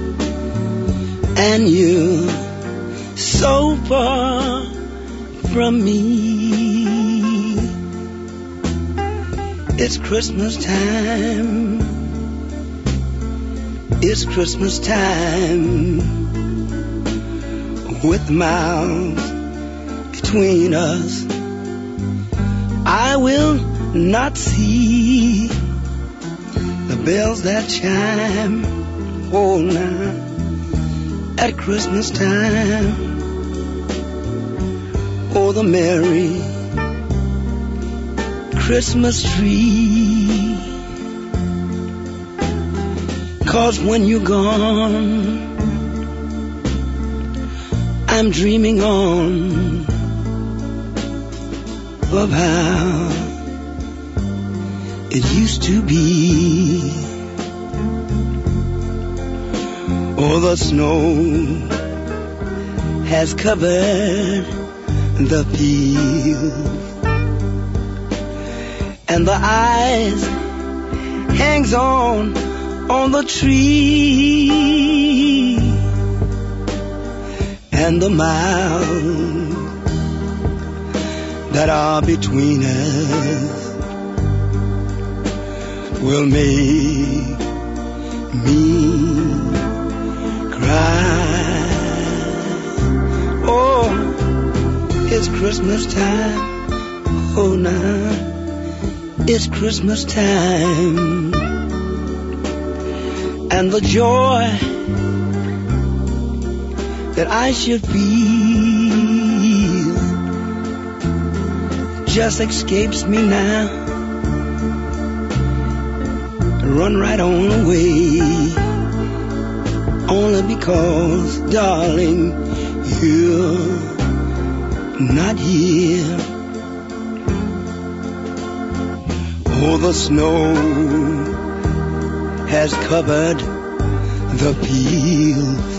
And you so far from me. It's Christmas time. It's Christmas time. With miles between us, I will not see the bells that chime. Oh, now at Christmas time. Oh, the merry Christmas tree. 'Cause when you're gone, I'm dreaming on of how it used to be. Oh, the snow has covered the field, and the ice hangs on the tree, and the miles that are between us will make me cry. Oh, it's Christmas time. Oh, now it's Christmas time. And the joy that I should feel just escapes me now. Run right on away, only because, darling, still not here. Oh, the snow has covered the fields,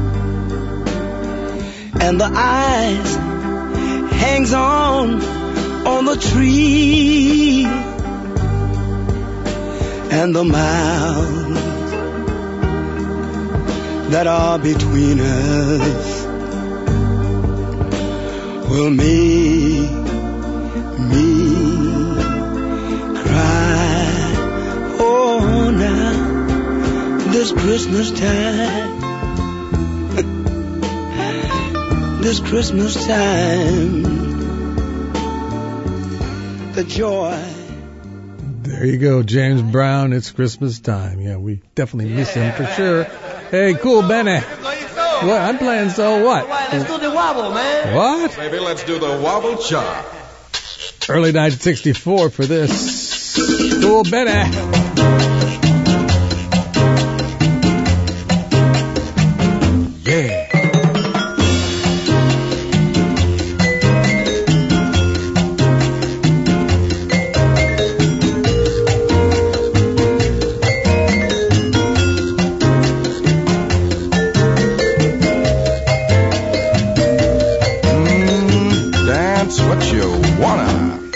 and the ice hangs on the tree, and the miles that are between us will make me cry. Oh, now this Christmas time, this Christmas time, the joy.
There you go, James Brown. It's Christmas time. Yeah, we definitely miss him for sure. Hey, Cool Benny. What? I'm playing so what?
Let's do the wobble, man.
What?
Maybe let's do the wobble chop.
Early 1964 for this. Cool Benny. Yeah.
Dance what you wanna.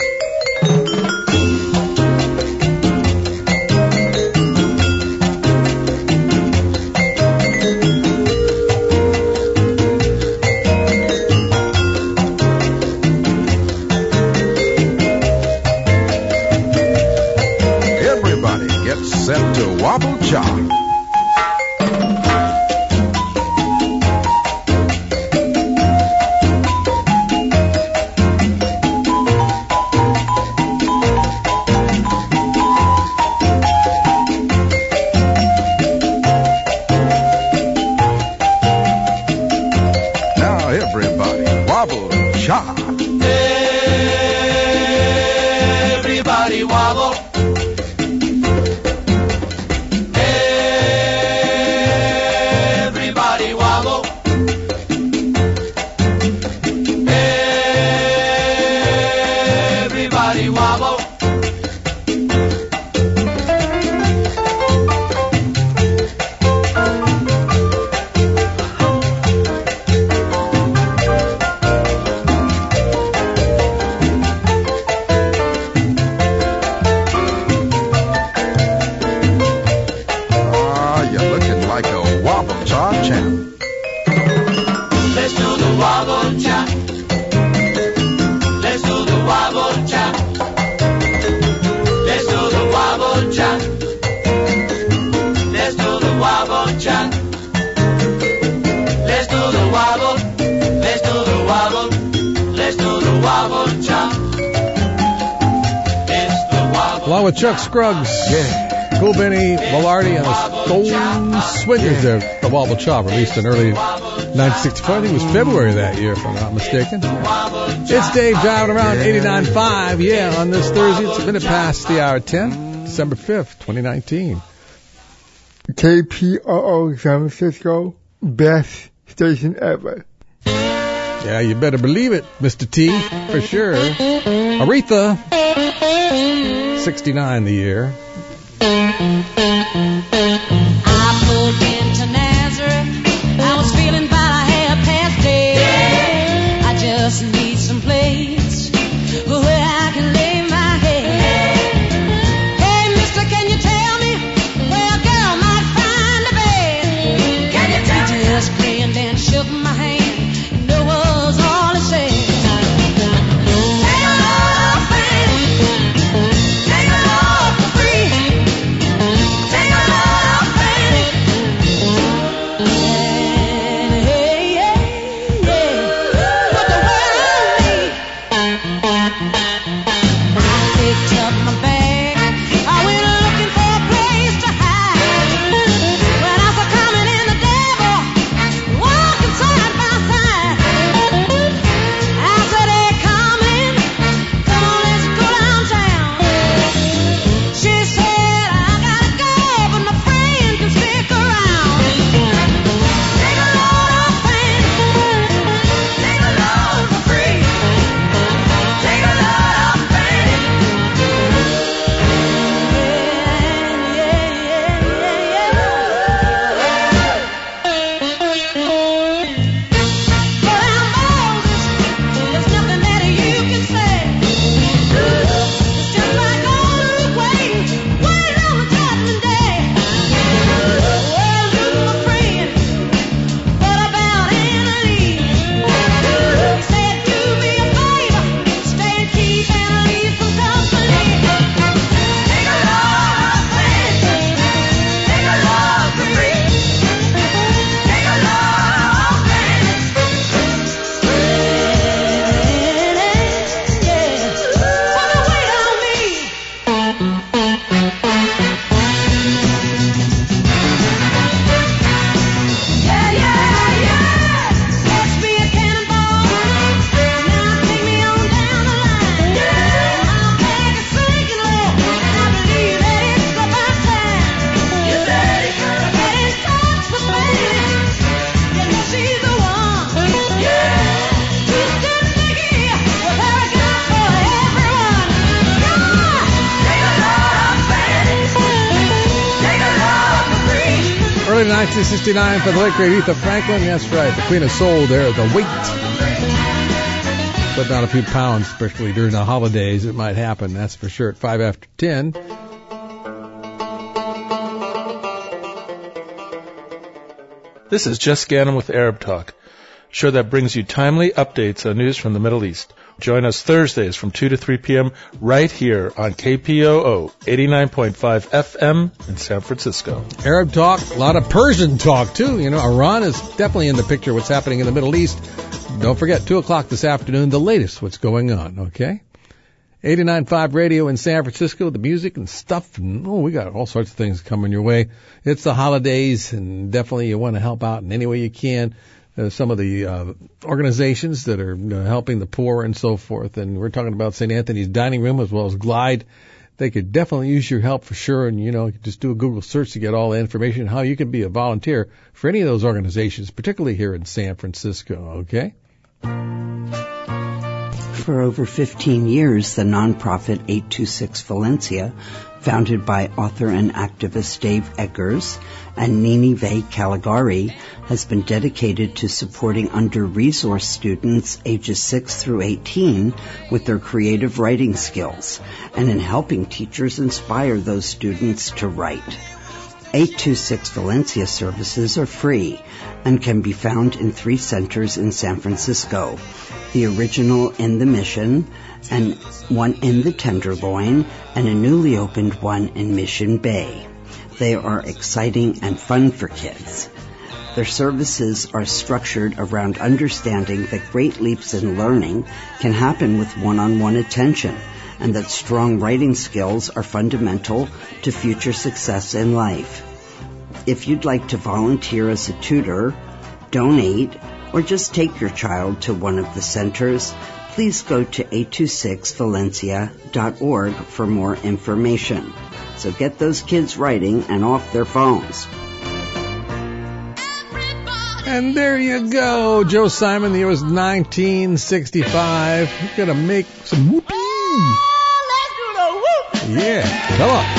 Everybody gets set to wobble chop. Now everybody wobble chop.
Everybody wobble. Everybody wobble. Everybody wobble.
Ah, you're looking like a wobble chop champ.
Let's do the wobble chop. Let's do the wobble chop. Let's do the wobble chop. Let's do the wobble chop. Let's do the wobble. Let's do the wobble. Let's do the wobble chop. It's the wobble.
Along with Chuck Scruggs.
Yeah.
Cool Benny, Velarde, and the Stone Swingers there. The Wobble Chop, released in early 1964. I think it was February that year, if I'm not mistaken. It's Dave driving around 89.5. Yeah, on this Thursday, it's a minute past the hour 10, December 5th, 2019.
KPOO San Francisco, best station ever.
Yeah, you better believe it, Mr. T, for sure. Aretha, 69 the year.
I pulled into Nazareth. I was feeling about a half past dead. I just need some place where I can lay my head. Hey, mister, can you tell me where a girl might find a bed? Can you tell me? He just grinned and shook my hand. And that was all he said. Take a load, Fanny. Take a load for free. Take a load, Fanny. And hey, yeah, yeah. Put the word on me. I picked up my bag. I went looking for a place to hide. When I saw coming in the devil, walking side by side. I said, hey, coming. Come on, let's go downtown. She said, I gotta go, but my friend can stick around. Take a load of Fanny.
Early 1969 for the late great Aretha Franklin. That's right, the Queen of Soul there, The Weight. Put down a few pounds, especially during the holidays. It might happen, that's for sure, at 5 after 10.
This is Jess Gannon with Arab Talk, a show that brings you timely updates on news from the Middle East. Join us Thursdays from 2 to 3 p.m. right here on KPOO 89.5 FM in San Francisco.
Arab talk, a lot of Persian talk, too. You know, Iran is definitely in the picture, what's happening in the Middle East. Don't forget, 2 o'clock this afternoon, the latest, what's going on, okay? 89.5 radio in San Francisco, the music and stuff. And, we got all sorts of things coming your way. It's the holidays, and definitely you want to help out in any way you can. Some of the organizations that are helping the poor and so forth. And we're talking about St. Anthony's Dining Room as well as Glide. They could definitely use your help for sure. And, just do a Google search to get all the information how you can be a volunteer for any of those organizations, particularly here in San Francisco, okay?
For over 15 years, the nonprofit 826 Valencia, founded by author and activist Dave Eggers and Nineveh Caligari, has been dedicated to supporting under-resourced students ages 6 through 18 with their creative writing skills and in helping teachers inspire those students to write. 826 Valencia services are free and can be found in 3 centers in San Francisco, the original in the Mission, and one in the Tenderloin, and a newly opened one in Mission Bay. They are exciting and fun for kids. Their services are structured around understanding that great leaps in learning can happen with one-on-one attention, and that strong writing skills are fundamental to future success in life. If you'd like to volunteer as a tutor, donate, or just take your child to one of the centers, please go to 826valencia.org for more information. So get those kids writing and off their phones.
And there you go. Joe Simon, the year was 1965. We're going to make some whoopee.
Let's do the whoop.
Yeah, come on.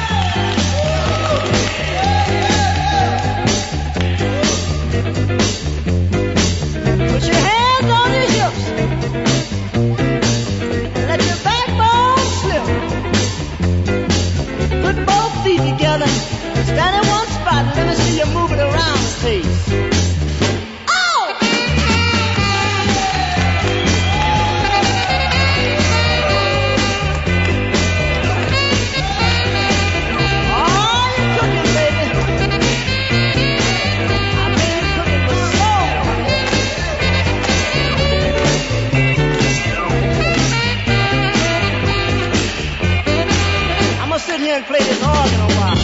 Put your hands on your hips. Let your backbone slip. Put both feet together. Stand in one spot. Let me see you move it around the stage. And play this organ a while.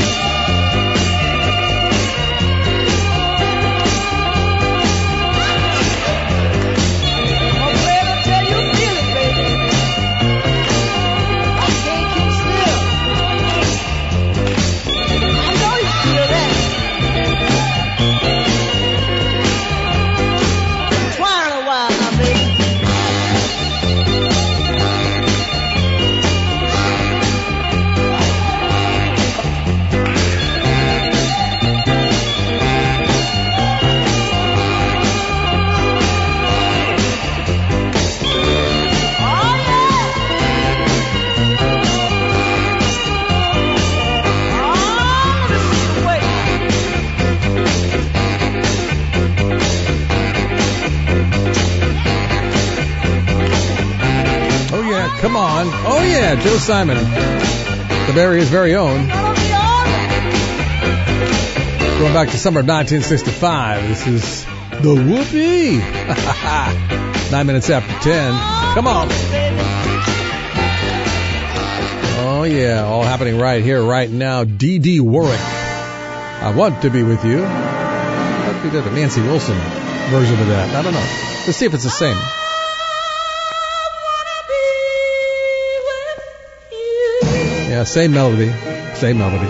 I'm afraid to tell you feel it, baby. I can't keep still. I know you feel that. Twine a while now, baby.
Come on. Oh, yeah, Joe Simon, the Barry's very own. Going back to summer of 1965, this is the Whoopee. 9 minutes after 10. Come on. Oh, yeah, all happening right here, right now. D.D. Warwick, I Want to Be With You. I think we did a Nancy Wilson version of that. I don't know. Let's see if it's the same. Yeah, same melody. Same melody.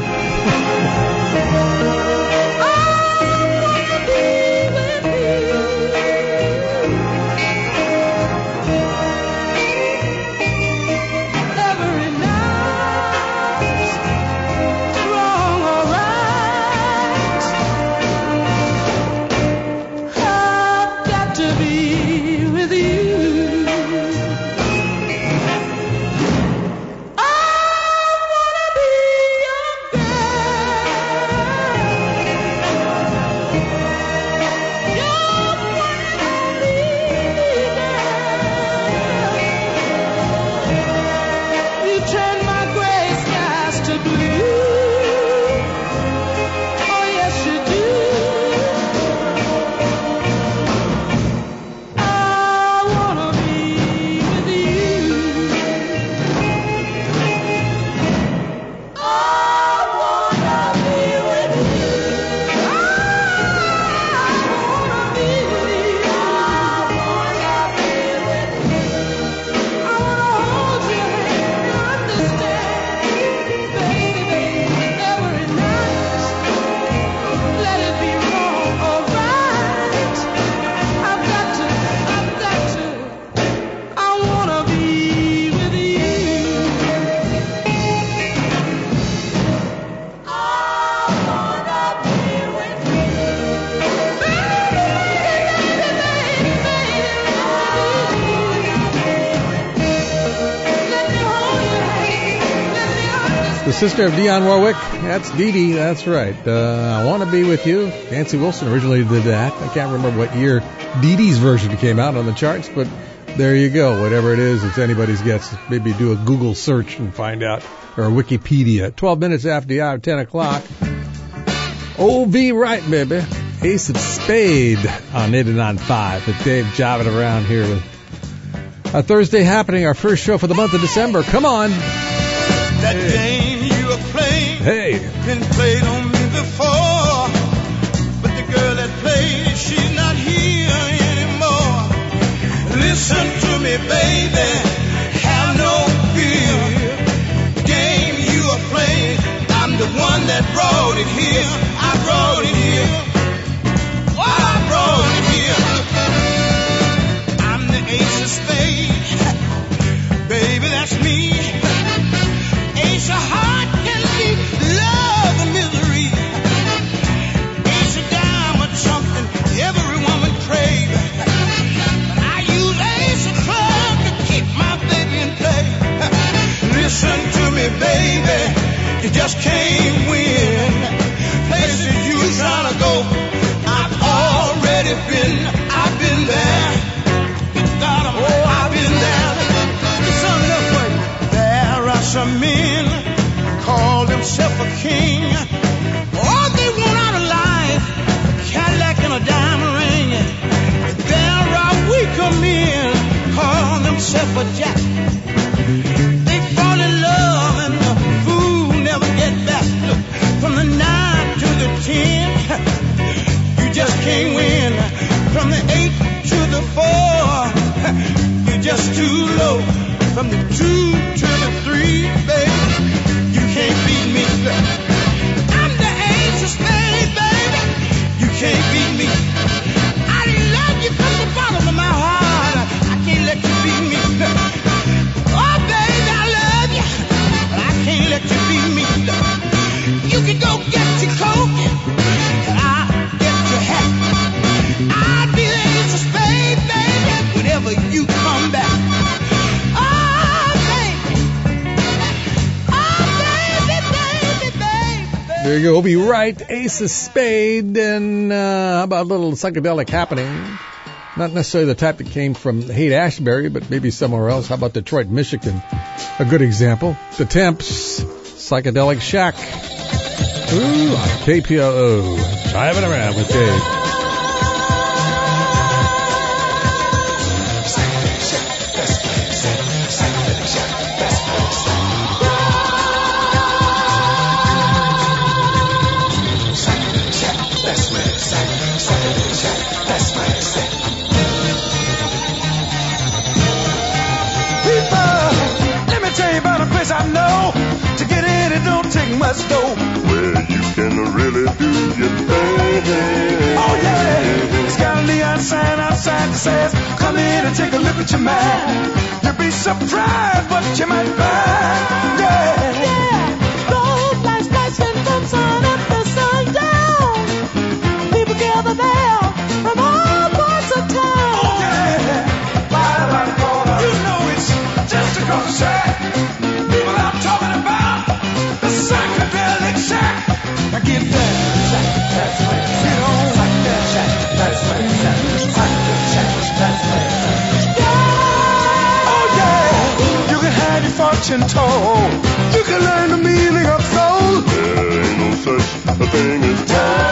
The sister of Dionne Warwick. That's Dee Dee. That's right. I Want to Be With You. Nancy Wilson originally did that. I can't remember what year Dee Dee's version came out on the charts, but there you go. Whatever it is, it's anybody's guess. Maybe do a Google search and find out, or a Wikipedia. 12 minutes after the hour, 10 o'clock. O.V. Wright, baby. Ace of Spade on 89.5 with Dave jiving around here with our Thursday happening, our first show for the month of December. Come on.
That game you are playing, been played on me before, but the girl that played, she's not here anymore. Listen to me, baby, have no fear. The game you are playing, I'm the one that brought it here. I brought it here. Oh, I brought it here. I'm the ace of spades, baby, that's me. Ace of heart can be love or misery. Ace of diamond, something every woman craves. But I use ace of club to keep my baby in play. Listen to me, baby, you just can't win. Places you trying to go, I've already been. I've been there. God, oh, I've been there. Listen up, boy. There are some men call themselves a king. All they want out of life, a Cadillac and a diamond ring. There are weaker men call themselves a jack. They fall in love and the fool never get back. Look, from the 9 to the 10, you just can't win. From the 8 to the 4, you're just too low. From the 2 to the 3, baby, you can't beat me. I'm the ace of spades, baby, you can't beat me. I love you from the bottom of my heart, I can't let you beat me. Oh, baby, I love you, but I can't let you beat me. You can go get your coat, and I'll get your hat. I'll be the ace of spades, baby, whenever you come back.
There you go. We'll be right. Ace of Spade. And how about a little psychedelic happening? Not necessarily the type that came from Haight-Ashbury, but maybe somewhere else. How about Detroit, Michigan? A good example. The Temps, Psychedelic Shack. Ooh, on KPOO. Driving around with Dave.
I know to get in it don't take much dough.
Where you can really do your thing.
Oh yeah, it's got a neon sign outside that says, come in and take a look at your mind. You'll be surprised what you might find. Yeah, yeah. Gold flash flashing from sun up to sundown. People gather there from all parts of town. Oh yeah, right around the corner. You know it's just across the track. Now get that. That's right. Get on like that. That's right. That's right. Oh yeah. You can have your fortune told. You can learn the meaning of soul.
There ain't no such a thing as time.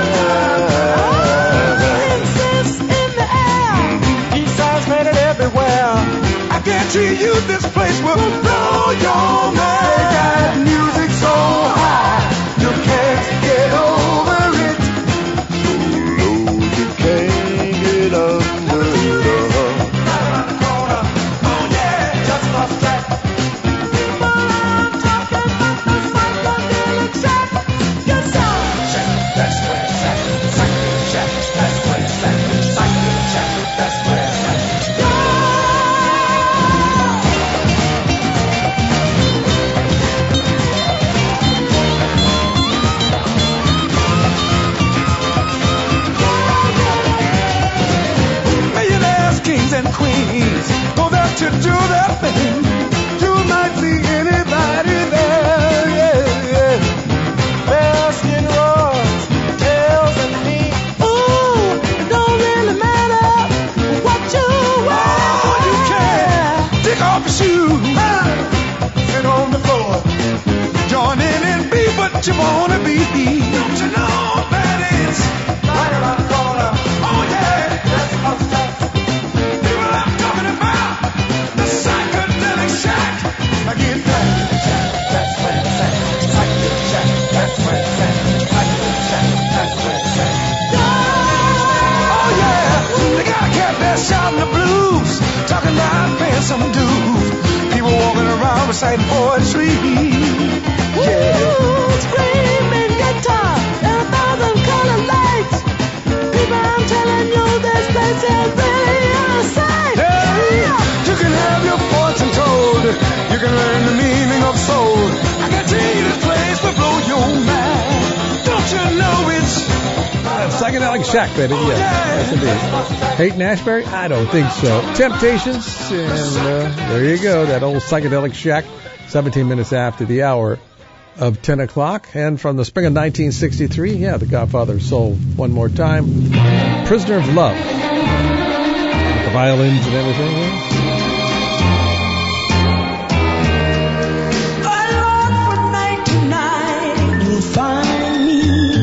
Princess in the air. East side's made it everywhere. I guarantee you this place will blow your mind. They got music so high. You can't get over it.
So low you can't get under it.
Right around the corner. Oh yeah, just off track. People, I'm talking about the psychedelic shack. Yes, sir. Shack, that's where it's at. Psychedelic shack, that's where it's at. Psychedelic shack, that's where it's at. And queens go there to do their thing. You might see anybody there, yeah.
off your shoes and on the floor. Join in and be what you wanna be. Don't you know that it's right around the corner? Oh yeah, that's what's that. People I'm talking about, the psychedelic shack. I get back to the shack, that's where it's at. Psychedelic shack, that's where it's at. Psychedelic shack, that's where it's at. Oh yeah, they got a cat there shouting the blues, talking about paying some dues. People walking around reciting poetry.
Ooh, screaming guitar and 1,000 color lights. People, I'm telling you, this place is really a sight.
Yeah, you can have your fortune told. You can learn the meaning of soul. I can tell you this place will blow your mind. Don't you know it's
Psychedelic Shack, baby. Yeah, yes, indeed. Peyton Ashbury? I don't think so. Temptations, and there you go. That old Psychedelic Shack, 17 minutes after the hour of 10 o'clock. And from the spring of 1963, yeah, The Godfather of Soul, one more time. Prisoner of Love. With the violins and everything. Yeah.
You'll find me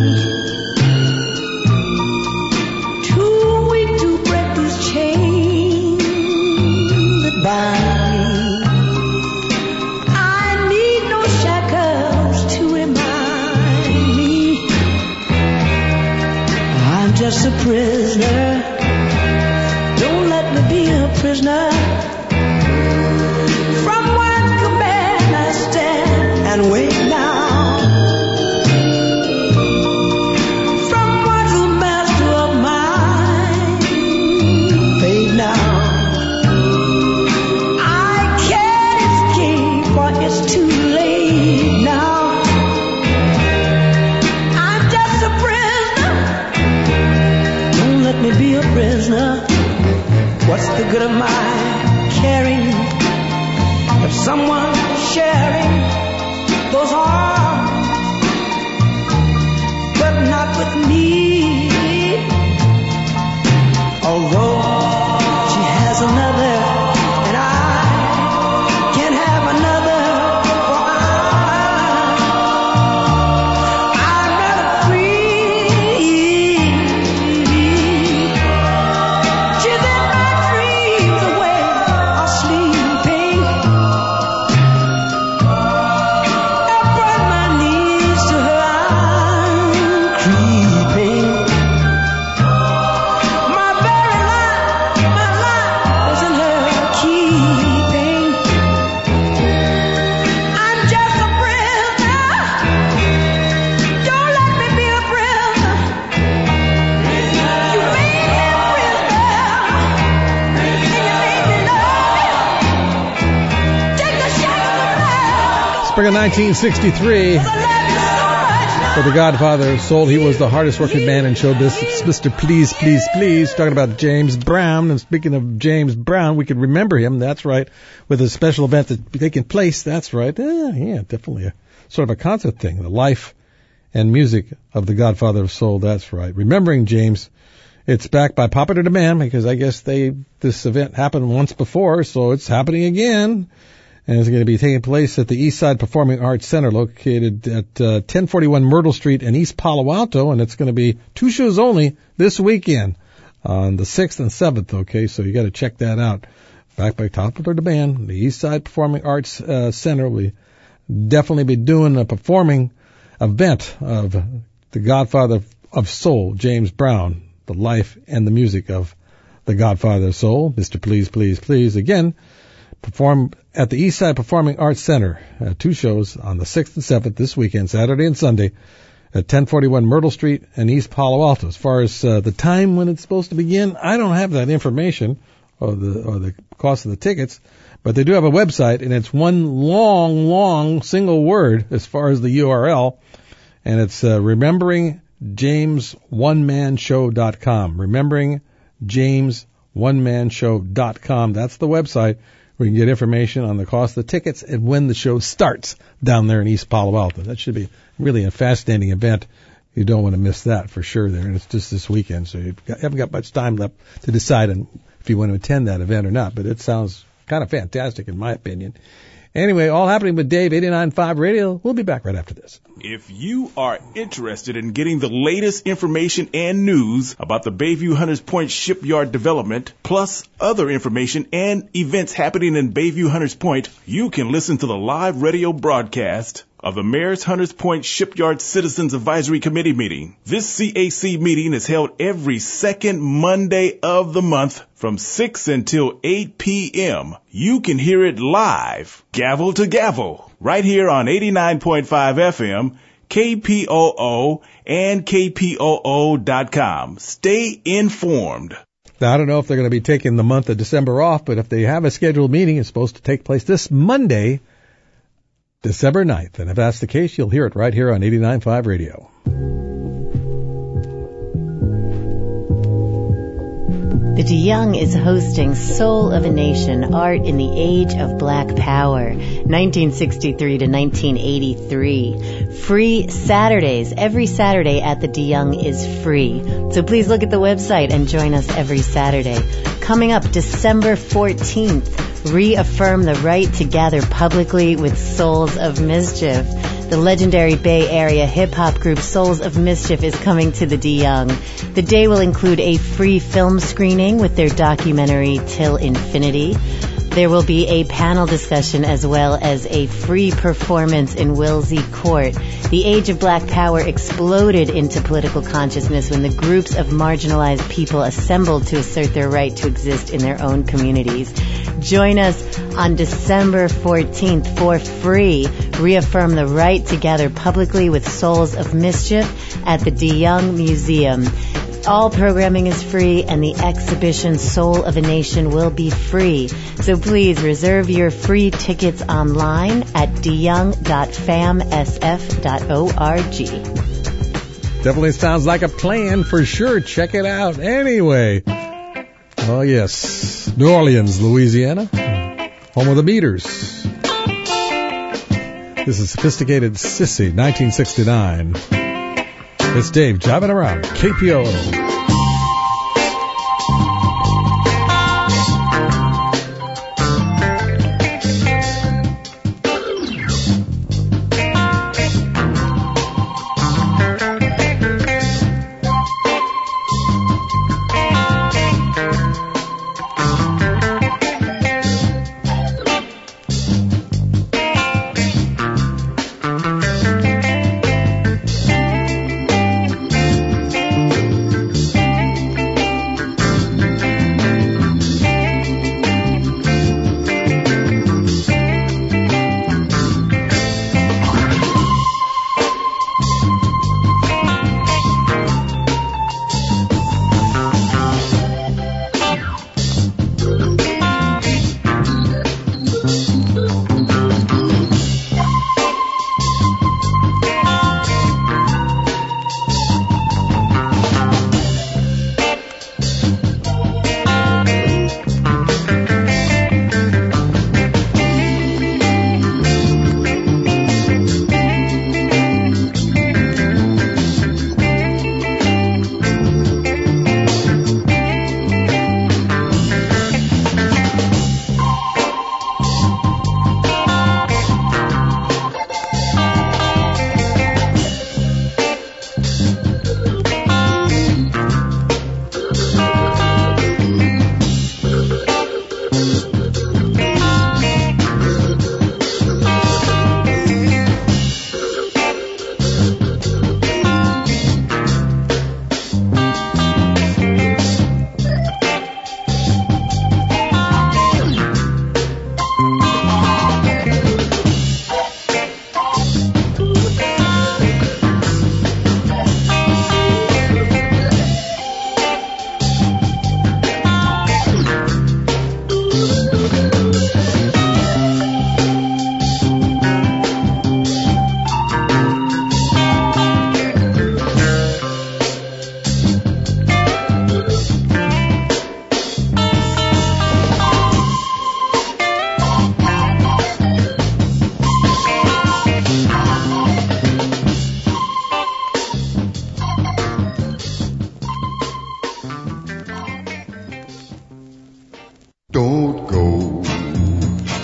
too weak to break this chain that binds me. I need no shackles to remind me I'm just a prisoner. Don't let me be a prisoner. From one command I stand and wait now. What's the good of my caring if someone's sharing those arms, but not with me? Although she has another, and I can't have another, for I'm not free. She's in my dreams away or sleeping. Upon my knees to her I'm creeping. My very life, my life is in her keeping. I'm just a prisoner. Don't let me be a prisoner. You made me a prisoner. And you made me love you. Take the shackles off.
Spring of 1963. For The Godfather of Soul, he was the hardest working man in show business. Mr. Please, Please, Please. Talking about James Brown. And speaking of James Brown, we can remember him. That's right. With a special event that's taking place. That's right. Yeah, definitely a sort of a concert thing. The life and music of The Godfather of Soul. That's right. Remembering James. It's back by popular demand because I guess this event happened once before, so it's happening again. And it's going to be taking place at the East Side Performing Arts Center, located at 1041 Myrtle Street in East Palo Alto. And it's going to be 2 shows only this weekend on the 6th and 7th. Okay, so you got to check that out. Back by popular demand, the East Side Performing Arts Center. We definitely be doing a performing event of The Godfather of Soul, James Brown, the life and the music of The Godfather of Soul. Mr. Please, Please, Please. Again, perform at the East Side Performing Arts Center. 2 shows on the 6th and 7th this weekend, Saturday and Sunday, at 1041 Myrtle Street in East Palo Alto. As far as the time when it's supposed to begin, I don't have that information or the cost of the tickets, but they do have a website, and it's one long single word as far as the URL, and it's rememberingjamesoneManShow.com. rememberingjamesoneManShow.com. That's the website. We can get information on the cost of the tickets and when the show starts down there in East Palo Alto. That should be really a fascinating event. You don't want to miss that for sure there. And it's just this weekend, so you haven't got much time left to decide on if you want to attend that event or not. But it sounds kind of fantastic in my opinion. Anyway, all happening with Dave, 89.5 Radio. We'll be back right after this.
If you are interested in getting the latest information and news about the Bayview Hunters Point shipyard development, plus other information and events happening in Bayview Hunters Point, you can listen to the live radio broadcast of the Mayor's Hunters Point Shipyard Citizens Advisory Committee meeting. This CAC meeting is held every second Monday of the month from 6 until 8 p.m. You can hear it live, gavel to gavel, right here on 89.5 FM, KPOO, and KPOO.com. Stay informed.
Now, I don't know if they're going to be taking the month of December off, but if they have a scheduled meeting, it's supposed to take place this Monday, December 9th. And if that's the case, you'll hear it right here on 89.5 Radio.
The DeYoung is hosting Soul of a Nation, Art in the Age of Black Power, 1963 to 1983. Free Saturdays. Every Saturday at the DeYoung is free. So please look at the website and join us every Saturday. Coming up December 14th, reaffirm the right to gather publicly with Souls of Mischief. The legendary Bay Area hip-hop group Souls of Mischief is coming to the DeYoung. The day will include a free film screening with their documentary Till Infinity. There will be a panel discussion as well as a free performance in Willsey Court. The Age of Black Power exploded into political consciousness when the groups of marginalized people assembled to assert their right to exist in their own communities. Join us on December 14th for free. Reaffirm the right to gather publicly with Souls of Mischief at the DeYoung Museum. All programming is free, and the exhibition Soul of a Nation will be free. So please reserve your free tickets online at deyoung.famsf.org.
Definitely sounds like a plan for sure. Check it out. Anyway, oh yes, New Orleans, Louisiana, home of the Beaters. This is Sophisticated Sissy, 1969. It's Dave driving around KPOO.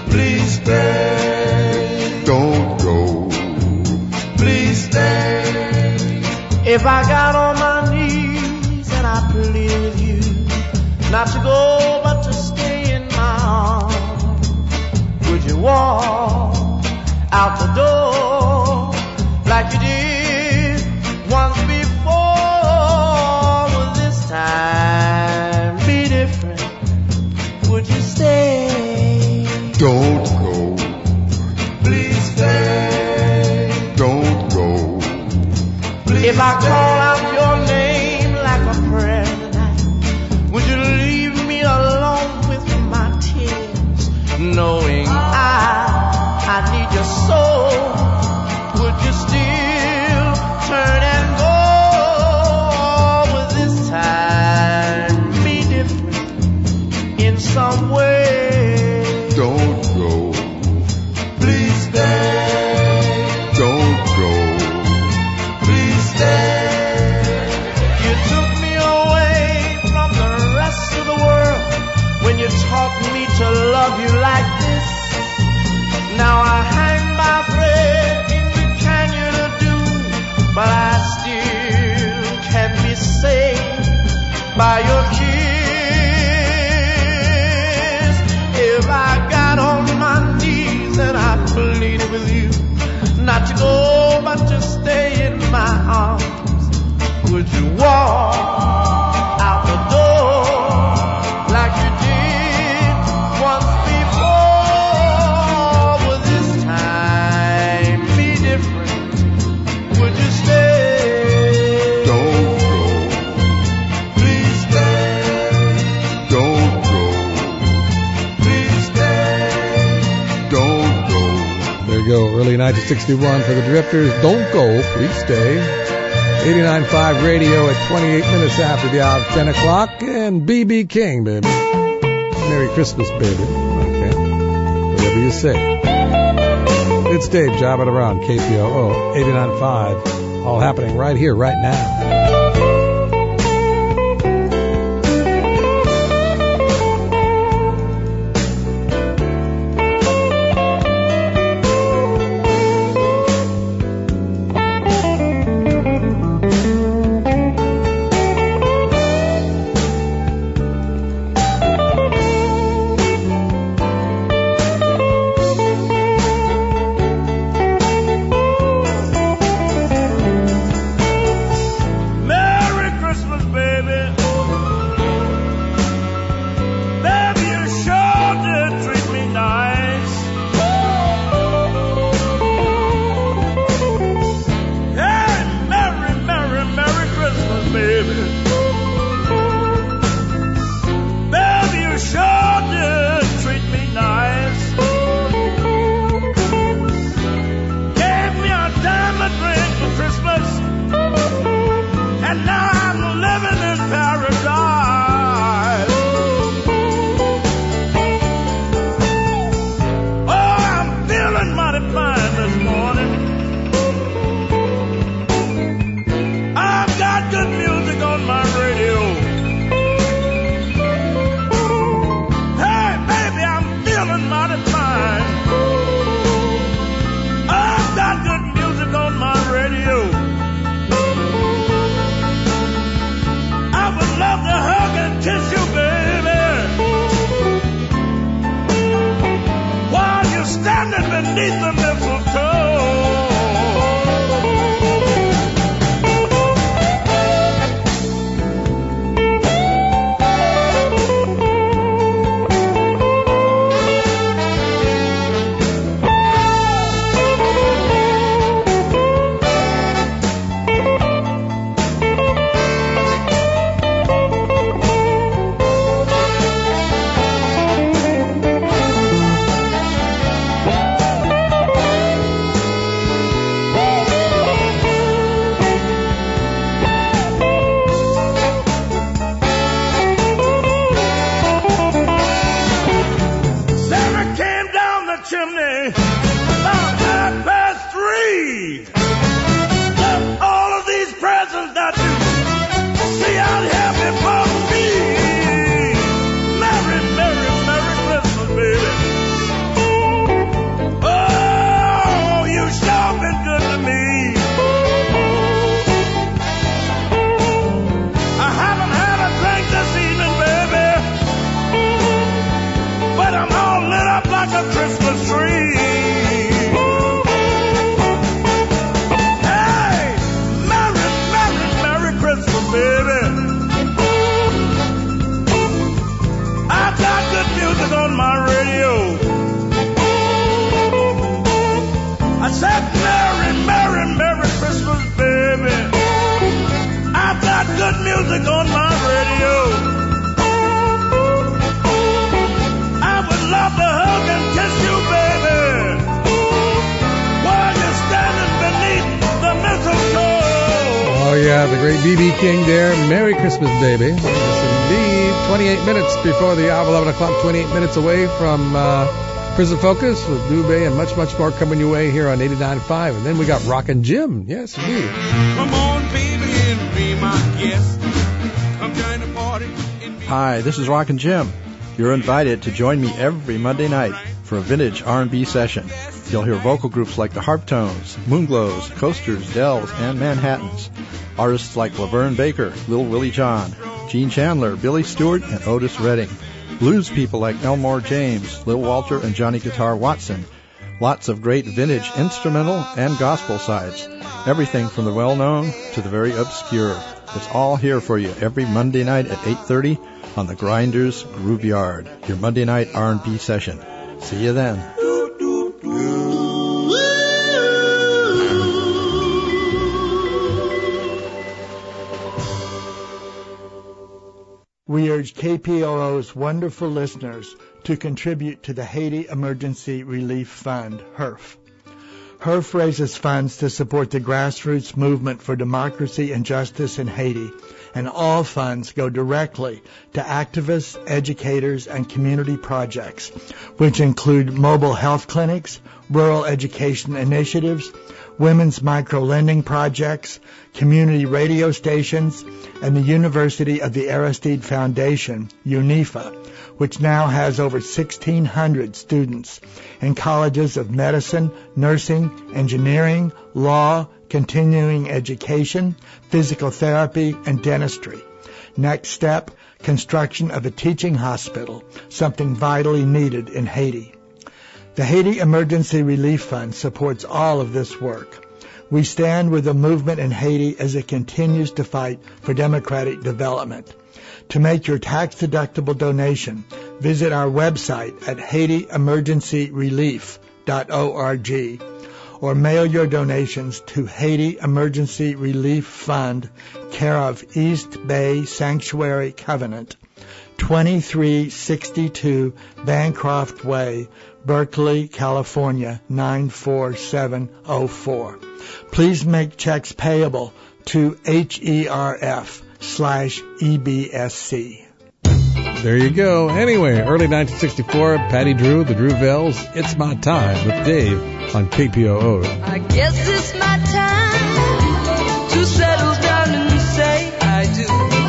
Please stay. Don't go. Please stay.
If I got on my knees and I plead with you not to go but to stay in my arms, would you walk out the door like you did once before? Will this time be different? Would you stay?
Don't go. Please stay. Don't go. Please
if I call out your name like a prayer tonight, would you leave me alone with my tears, knowing I need your soul? Would you still turn and go? Will this time be different in some way?
Don't go. Please stay. Don't go. Please stay.
You took me away from the rest of the world when you taught me to love you like this. Now I hang my breath in the canyon of doom, but I still can be saved by your kiss. If I got on my knees and I pleaded with you not to go but to stay in my arms, would you walk out the door like you did once before? Will this time be different? Would you stay?
Don't go. Please stay. Don't go. Please stay. Don't go.
There you go. Early 1961 for the Drifters. Don't go. Please stay. 89.5 radio at 28 minutes after the hour of 10 o'clock. And B.B. King, baby. Merry Christmas, baby. Okay. Whatever you say. It's Dave jobbing around KPOO 89.5. All happening right here, right now.
free. Hey, Merry, Merry, Merry Christmas, baby. I've got good music on my radio. I said, Merry, Merry, Merry Christmas, baby. I've got good music on my radio. I would love to hug and kiss you, baby, while you're standing beneath the mistletoe.
Oh, yeah, the great B.B. King there. Merry Christmas, baby. Yes, indeed. 28 minutes before the hour, 11 o'clock, 28 minutes away from Prison Focus with Dubé and much, much more coming your way here on 89.5. And then we got Rockin' Jim. Yes, indeed.
Come on, baby, and be my guest. Come join the party.
Hi, this is Rockin' Jim. You're invited to join me every Monday night for a vintage R&B session. You'll hear vocal groups like the Harptones, Moonglows, Coasters, Dells, and Manhattans. Artists like Laverne Baker, Lil Willie John, Gene Chandler, Billy Stewart, and Otis Redding. Blues people like Elmore James, Lil Walter, and Johnny Guitar Watson. Lots of great vintage instrumental and gospel sides. Everything from the well-known to the very obscure. It's all here for you every Monday night at 8:30 on the Grinders Groove Yard, your Monday night R&B session. See you then.
We urge KPOO's wonderful listeners to contribute to the Haiti Emergency Relief Fund, HERF. HERF raises funds to support the grassroots movement for democracy and justice in Haiti, and all funds go directly to activists, educators, and community projects, which include mobile health clinics, rural education initiatives, women's micro-lending projects, community radio stations, and the University of the Aristide Foundation, UNIFA, which now has over 1,600 students in colleges of medicine, nursing, engineering, law, continuing education, physical therapy, and dentistry. Next step, construction of a teaching hospital, something vitally needed in Haiti. The Haiti Emergency Relief Fund supports all of this work. We stand with the movement in Haiti as it continues to fight for democratic development. To make your tax-deductible donation, visit our website at HaitiEmergencyRelief.org or mail your donations to Haiti Emergency Relief Fund, care of East Bay Sanctuary Covenant, 2362 Bancroft Way, Berkeley, California, 94704. Please make checks payable to HERF/EBSC.
There you go. Anyway, early 1964, Patty Drew, the Drewvells, It's My Time with Dave on KPOO.
I guess it's my time to settle down and say I do.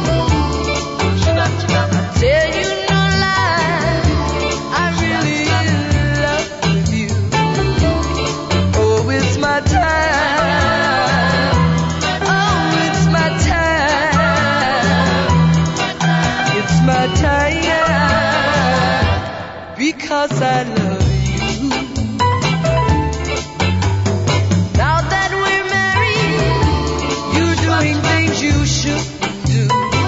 I tell you no lie, I'm really in love with you. Oh, it's my time. Oh, it's my time. It's my time because I love you. Now that we're married, you're doing things you shouldn't do.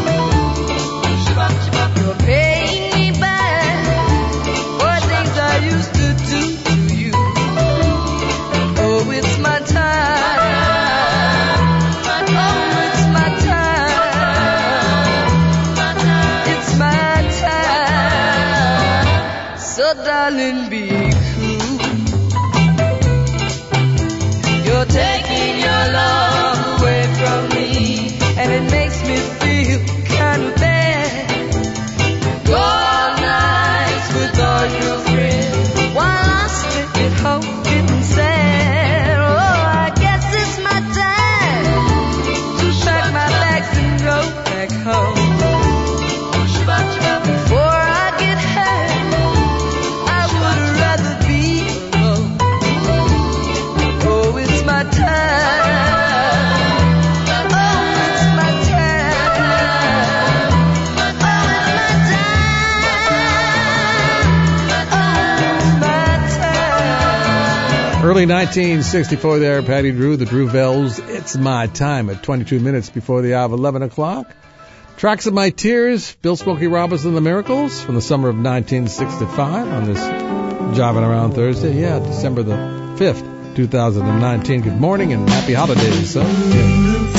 You're paying me back for things I used to do to you. Oh, it's my time. Oh, it's my time. It's my time. So darling, be cool. You're taking your love away from me, and it makes me feel kind of bad. Go all night with all your friends while I sit at home getting sad. Oh, I guess it's my time to pack my bags and go back home. Before I get hurt, I would
Early 1964 there, Patty Drew, the Drewvells, It's My Time at 22 minutes before the hour of 11 o'clock. Tracks of My Tears, Bill Smokey Robinson, The Miracles, from the summer of 1965 on this Jiving Around Thursday. Yeah, December the 5th, 2019. Good morning and happy holidays, son. Yeah.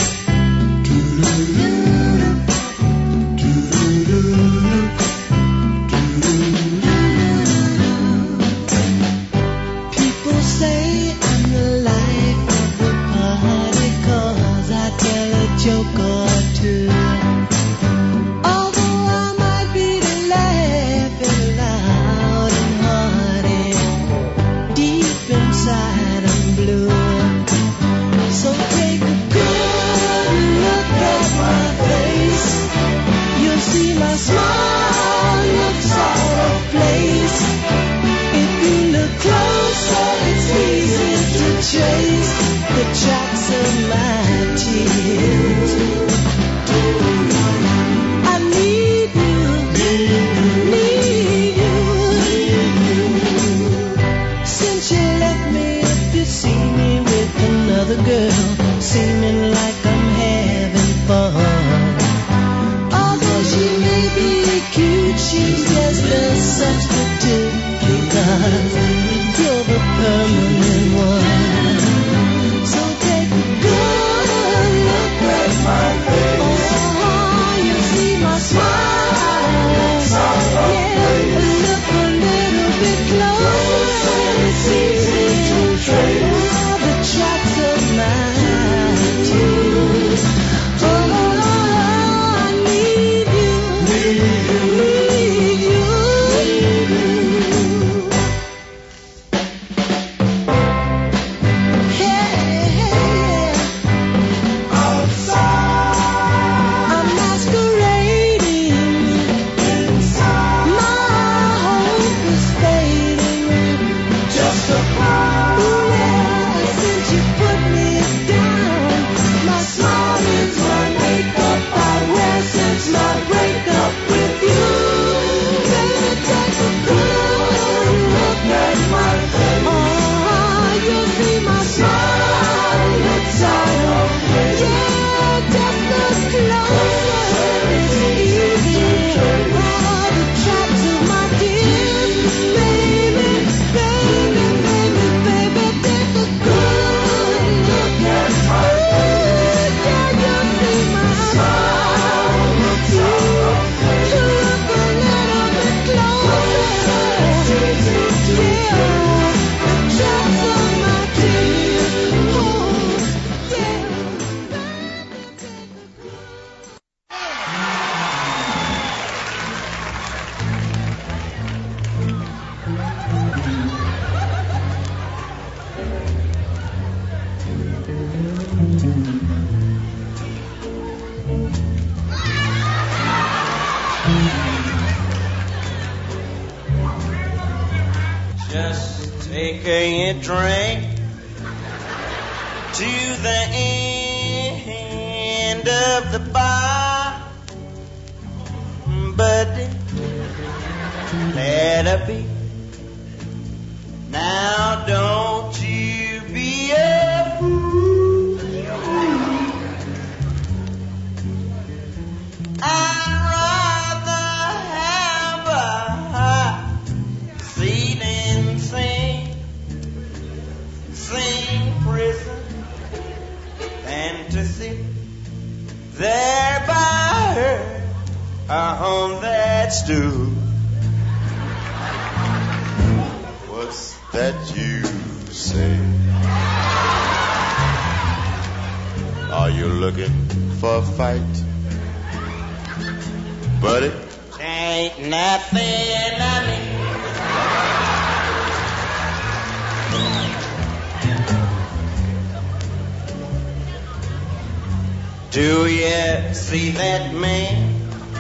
Do you see that man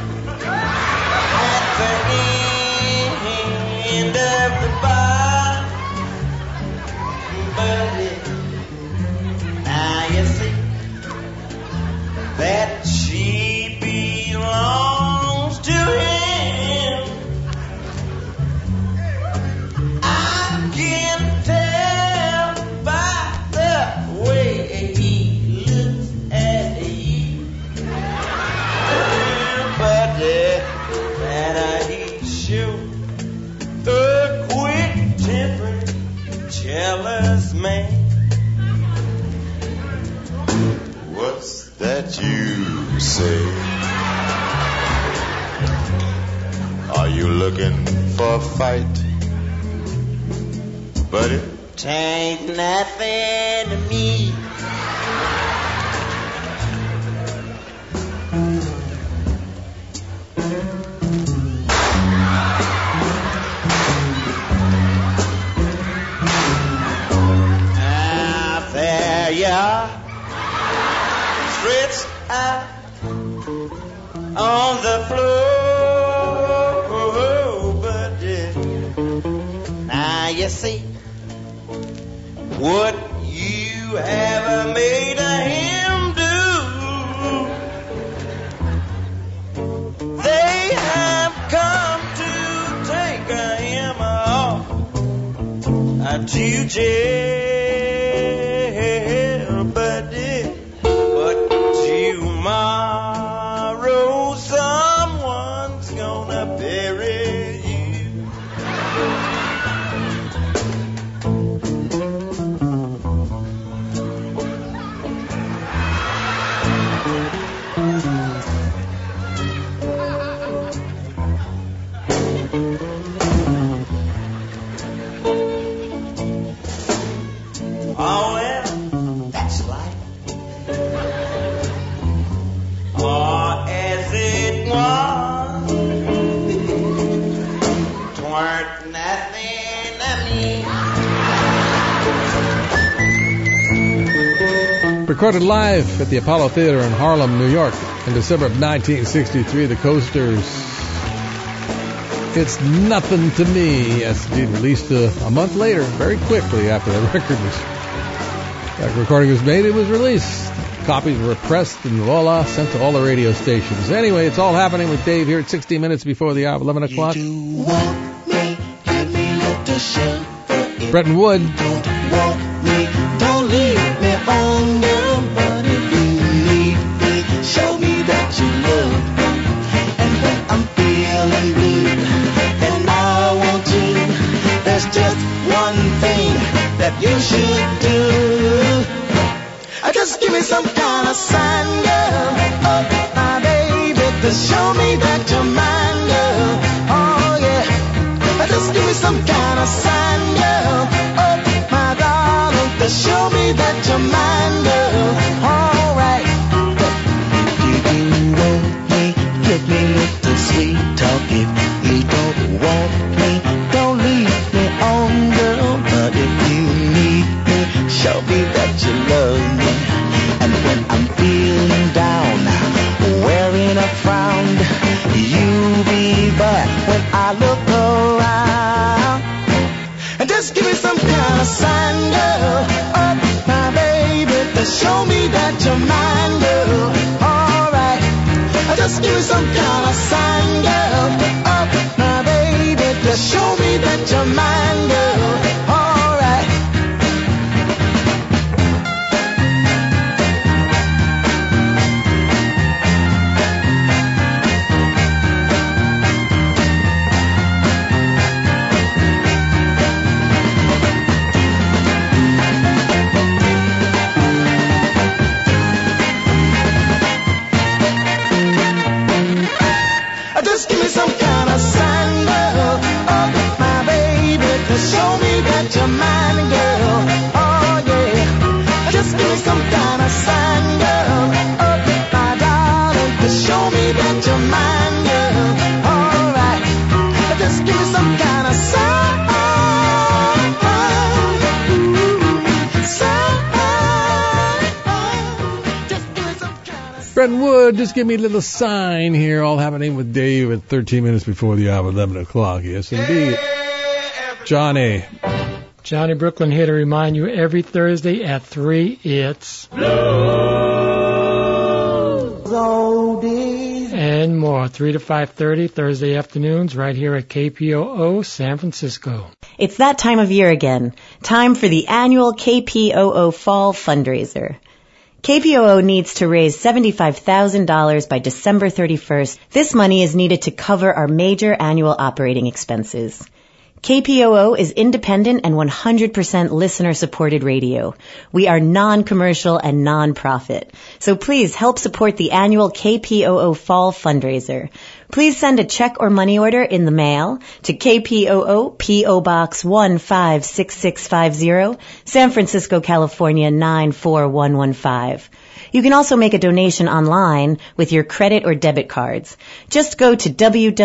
at the end of the bar? Buddy, now you see that she belongs to him. I can tell jealous man. What's that you say? Are you looking for a fight, buddy?
Tain't nothing to me.
There you are, stretched out on the floor, buddy. Now you see what you have made him do. They have come to take him off to jail, buddy. But tomorrow someone's gonna bury you. Oh, well, that's life. Or as it was, 'tweren't nothing to me.
Recorded live at the Apollo Theater in Harlem, New York in December of 1963, the Coasters. It's Nothing to Me. Yes, indeed, released a month later, very quickly after the record was, that recording was made, it was released. Copies were pressed and voila, sent to all the radio stations. Anyway, it's all happening with Dave here at 60 minutes before the hour, 11 o'clock. Bretton Wood.
Don't leave me on girl, but if you need me, show me that you love me. And when I'm feeling blue and I want you, there's just one thing that you should do. Just give me some kind of sign, girl. Oh, my baby, to show me that you're mine, girl. Oh, yeah. Just give me some kind of sign, girl. Oh, my darling, to show me that you're mine, girl. All right. If you want me, give me little sweet talk. If you don't want me, don't leave me on, girl. But if you need me, show me that you love me. And when I'm feeling down, wearing a frown, you'll be back when I look around. And just give me some kind of sign, girl. Oh, my baby, to show me that you're mine, girl. All right. Just give me some kind of sign, girl. Oh, my baby, to show me that you're mine, girl. All right. Just give me some kind of sign, girl. Oh, my baby, to show me that you're mine, girl. Oh, yeah. Just give me some kind of sign, girl. Oh, my darling, to show me that you're mine, girl. All right. Just give me some kind of sign.
Bretton Wood, just give me a little sign here. All happening with Dave at 13 minutes before the hour, 11 o'clock. Yes, indeed. Johnny.
Johnny Brooklyn here to remind you every Thursday at 3, it's
Oldies
and more. 3 to 5:30 Thursday afternoons right here at KPOO San Francisco.
It's that time of year again. Time for the annual KPOO Fall Fundraiser. KPOO needs to raise $75,000 by December 31st. This money is needed to cover our major annual operating expenses. KPOO is independent and 100% listener-supported radio. We are non-commercial and non-profit. So please help support the annual KPOO Fall Fundraiser. Please send a check or money order in the mail to KPOO P.O. Box 156650, San Francisco, California 94115. You can also make a donation online with your credit or debit cards. Just go to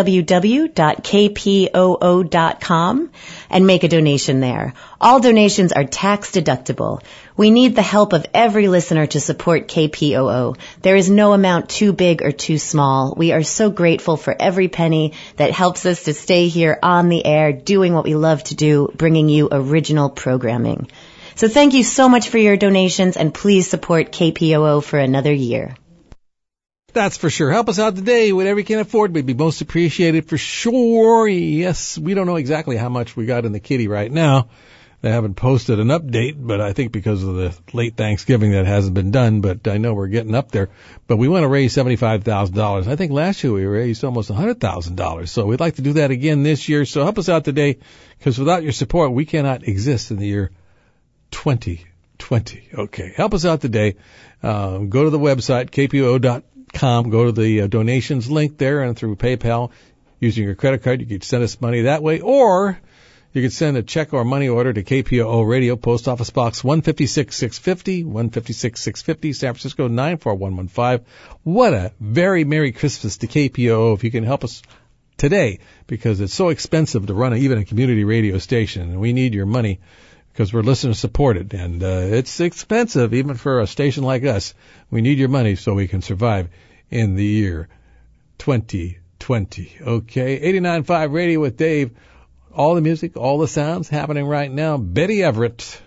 www.kpoo.com and make a donation there. All donations are tax deductible. We need the help of every listener to support KPOO. There is no amount too big or too small. We are so grateful for every penny that helps us to stay here on the air, doing what we love to do, bringing you original programming. So thank you so much for your donations, and please support KPOO for another year.
That's for sure. Help us out today. Whatever you can afford, we'd be most appreciated for sure. Yes, we don't know exactly how much we got in the kitty right now. They haven't posted an update, but I think because of the late Thanksgiving that hasn't been done, but I know we're getting up there. But we want to raise $75,000. I think last year we raised almost $100,000. So we'd like to do that again this year. So help us out today, because without your support, we cannot exist in the year 2020. Okay, help us out today. Go to the website, kpo.com, go to the donations link there, and through PayPal, using your credit card, you can send us money that way, or you can send a check or money order to KPOO Radio, Post Office Box 156650, 156650, San Francisco 94115. What a very Merry Christmas to KPOO if you can help us today, because it's so expensive to run even a community radio station, and we need your money, because we're listener supported, and it's expensive even for a station like us. We need your money so we can survive in the year 2020. Okay, 89.5 Radio with Dave. All the music, all the sounds happening right now. Betty Everett.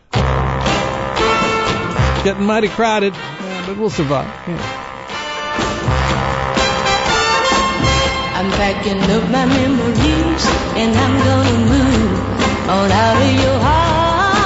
Getting mighty crowded, but we'll survive. Yeah.
I'm packing up my memories, and I'm gonna move on out of your heart.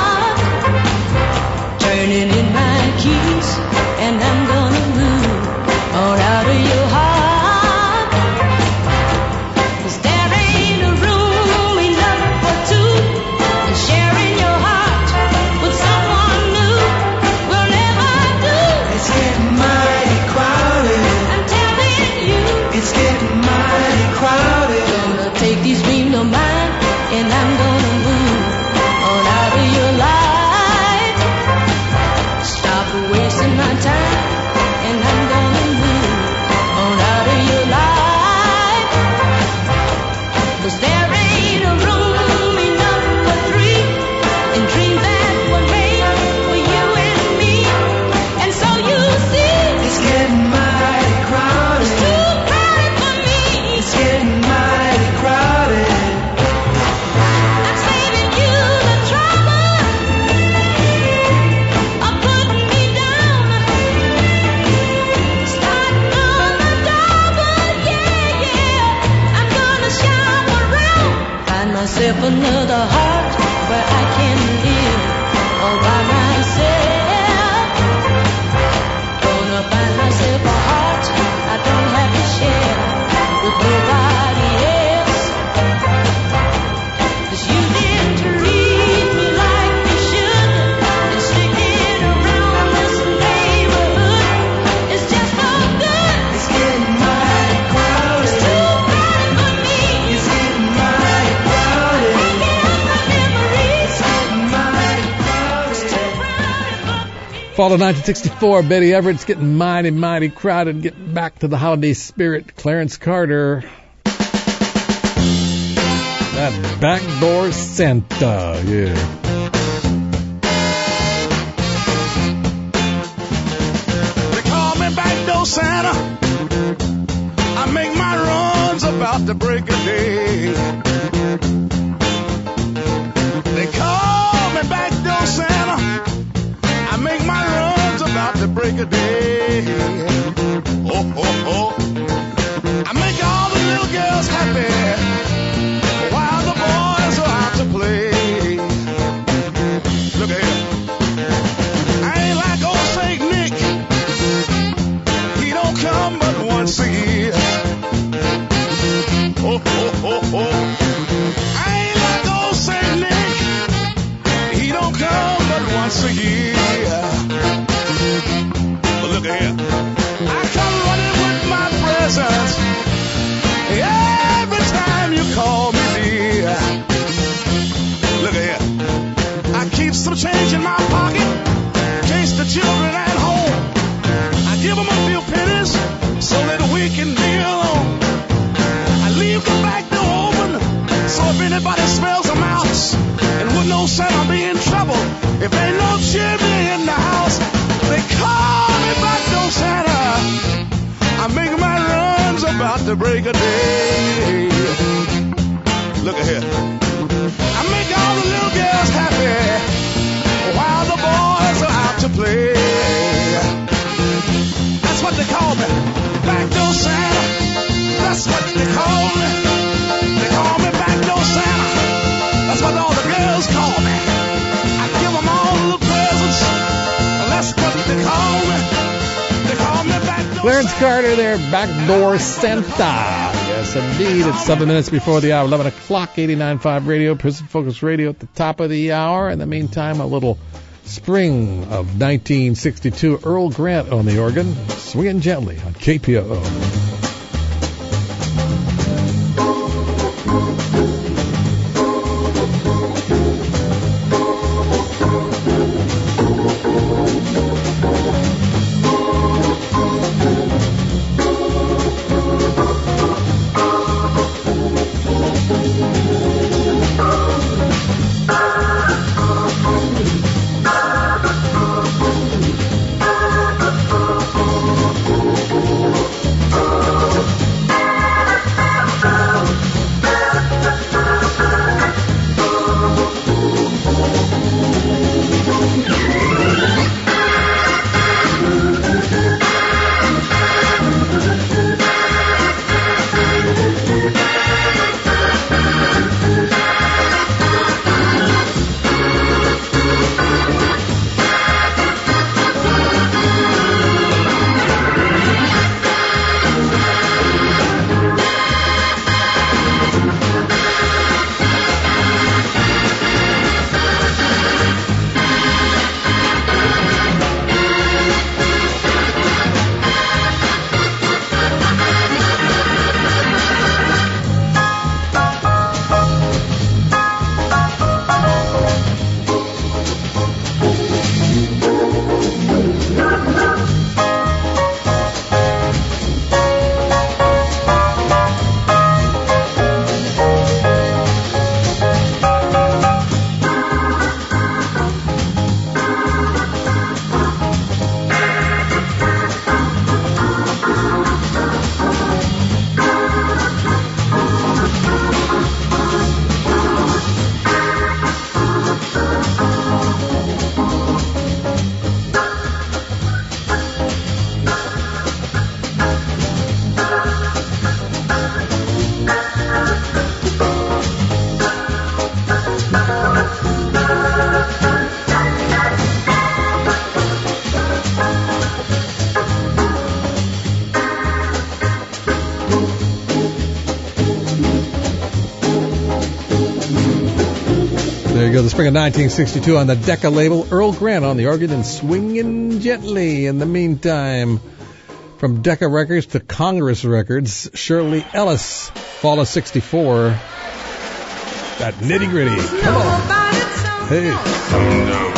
Turning in my keys, and I'm gonna move on out of your heart. 'Cause there ain't a room enough for two, and sharing your heart with someone new will never do.
It's getting mighty crowded.
I'm telling you,
It's getting mighty crowded.
gonna take these dreams of mine, and I'm gonna move on out of your life. Wasting my time, and I'm gonna move on out of your life. 'Cause there ain't a room enough for three, and dreams that were made for you and me. And so you see,
It's getting mighty crowded.
it's too crowded for me.
It's getting mighty crowded.
I'm saving you the trouble of putting me down. Starting on the double, yeah, yeah. I'm gonna shop around, find myself another heart where I can live all by myself. Gonna find myself a heart I don't have to share with nobody else. 'Cause you didn't treat me like you should, and sticking around this neighborhood is just no good.
It's getting mighty crowded.
It's too crowded for me.
It's getting mighty crowded.
Picking up my memories.
It's getting mighty crowded.
It's too crowded for me.
Fall of 1964, Betty Everett's getting mighty, mighty crowded. Getting back to the holiday spirit, Clarence Carter. That backdoor Santa, yeah.
They call me Backdoor Santa. I make my runs about the break of day. They call me Backdoor Santa. I make my runs about the break of day. Oh, oh, oh. I make all the little girls happy while the boys are out to play. Look at here. I ain't like old Saint Nick. He don't come but once a year. Oh, oh, oh, oh. I ain't like old once a year. But look here, I come running with my presents every time you call me dear. Look here, I keep some change in my pocket in case the children at home. I give them a few pennies so that we can be alone. I leave the back door open so if anybody smells a mouse and would know Santa be in trouble if ain't no chimney in the house. They call me back door Santa. I make my runs about the break of day. Look at here. I make all the little girls happy while the boys are out to play. That's what they call me, backdoor Santa. That's what they call me. They call me backdoor Santa. That's what all the girls call me. I give them all the presents. That's what they call me. They call me backdoor
Clarence Carter there, Backdoor Santa. Yes, indeed. It's 7 minutes before the hour, 11 o'clock, 89.5 Radio, Prison Focus Radio at the top of the hour. In the meantime, a little spring of 1962, Earl Grant on the organ, swinging gently on KPOO. The spring of 1962 on the Decca label, Earl Grant on the organ and swinging gently. In the meantime, from Decca Records to Congress Records, Shirley Ellis, Fall of 64. That nitty gritty. Come on. Hey.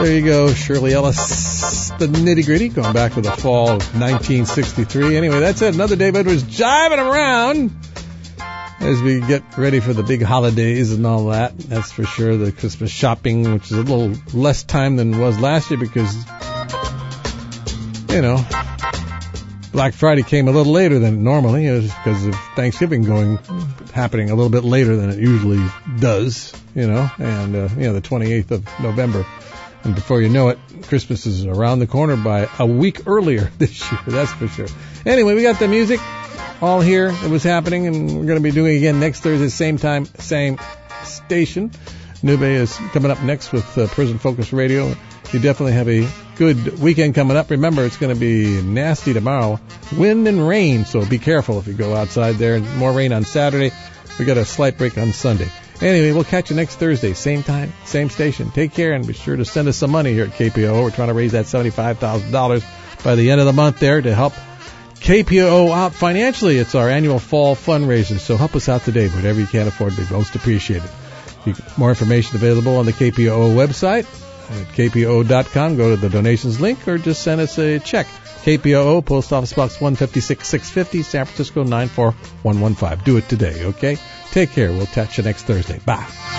There you go, Shirley Ellis, the nitty-gritty, going back to the fall of 1963. Anyway, that's it. Another Dave Edwards jiving around as we get ready for the big holidays and all that. That's for sure. The Christmas shopping, which is a little less time than it was last year because, you know, Black Friday came a little later than normally. It was because of Thanksgiving happening a little bit later than it usually does, you know, and, the 28th of November. And before you know it, Christmas is around the corner by a week earlier this year, that's for sure. Anyway, we got the music all here. It was happening, and we're going to be doing it again next Thursday, same time, same station. Nube is coming up next with Prison Focus Radio. You definitely have a good weekend coming up. Remember, it's going to be nasty tomorrow, wind and rain, so be careful if you go outside there. And more rain on Saturday. We got a slight break on Sunday. Anyway, we'll catch you next Thursday, same time, same station. Take care, and be sure to send us some money here at KPO. We're trying to raise that $75,000 by the end of the month there to help KPO out financially. It's our annual fall fundraiser, so help us out today. Whatever you can afford, be most appreciated. More information available on the KPO website at kpo.com. Go to the donations link or just send us a check. KPO, Post Office Box 156 650, San Francisco 94115. Do it today, okay? Take care. We'll catch you next Thursday. Bye.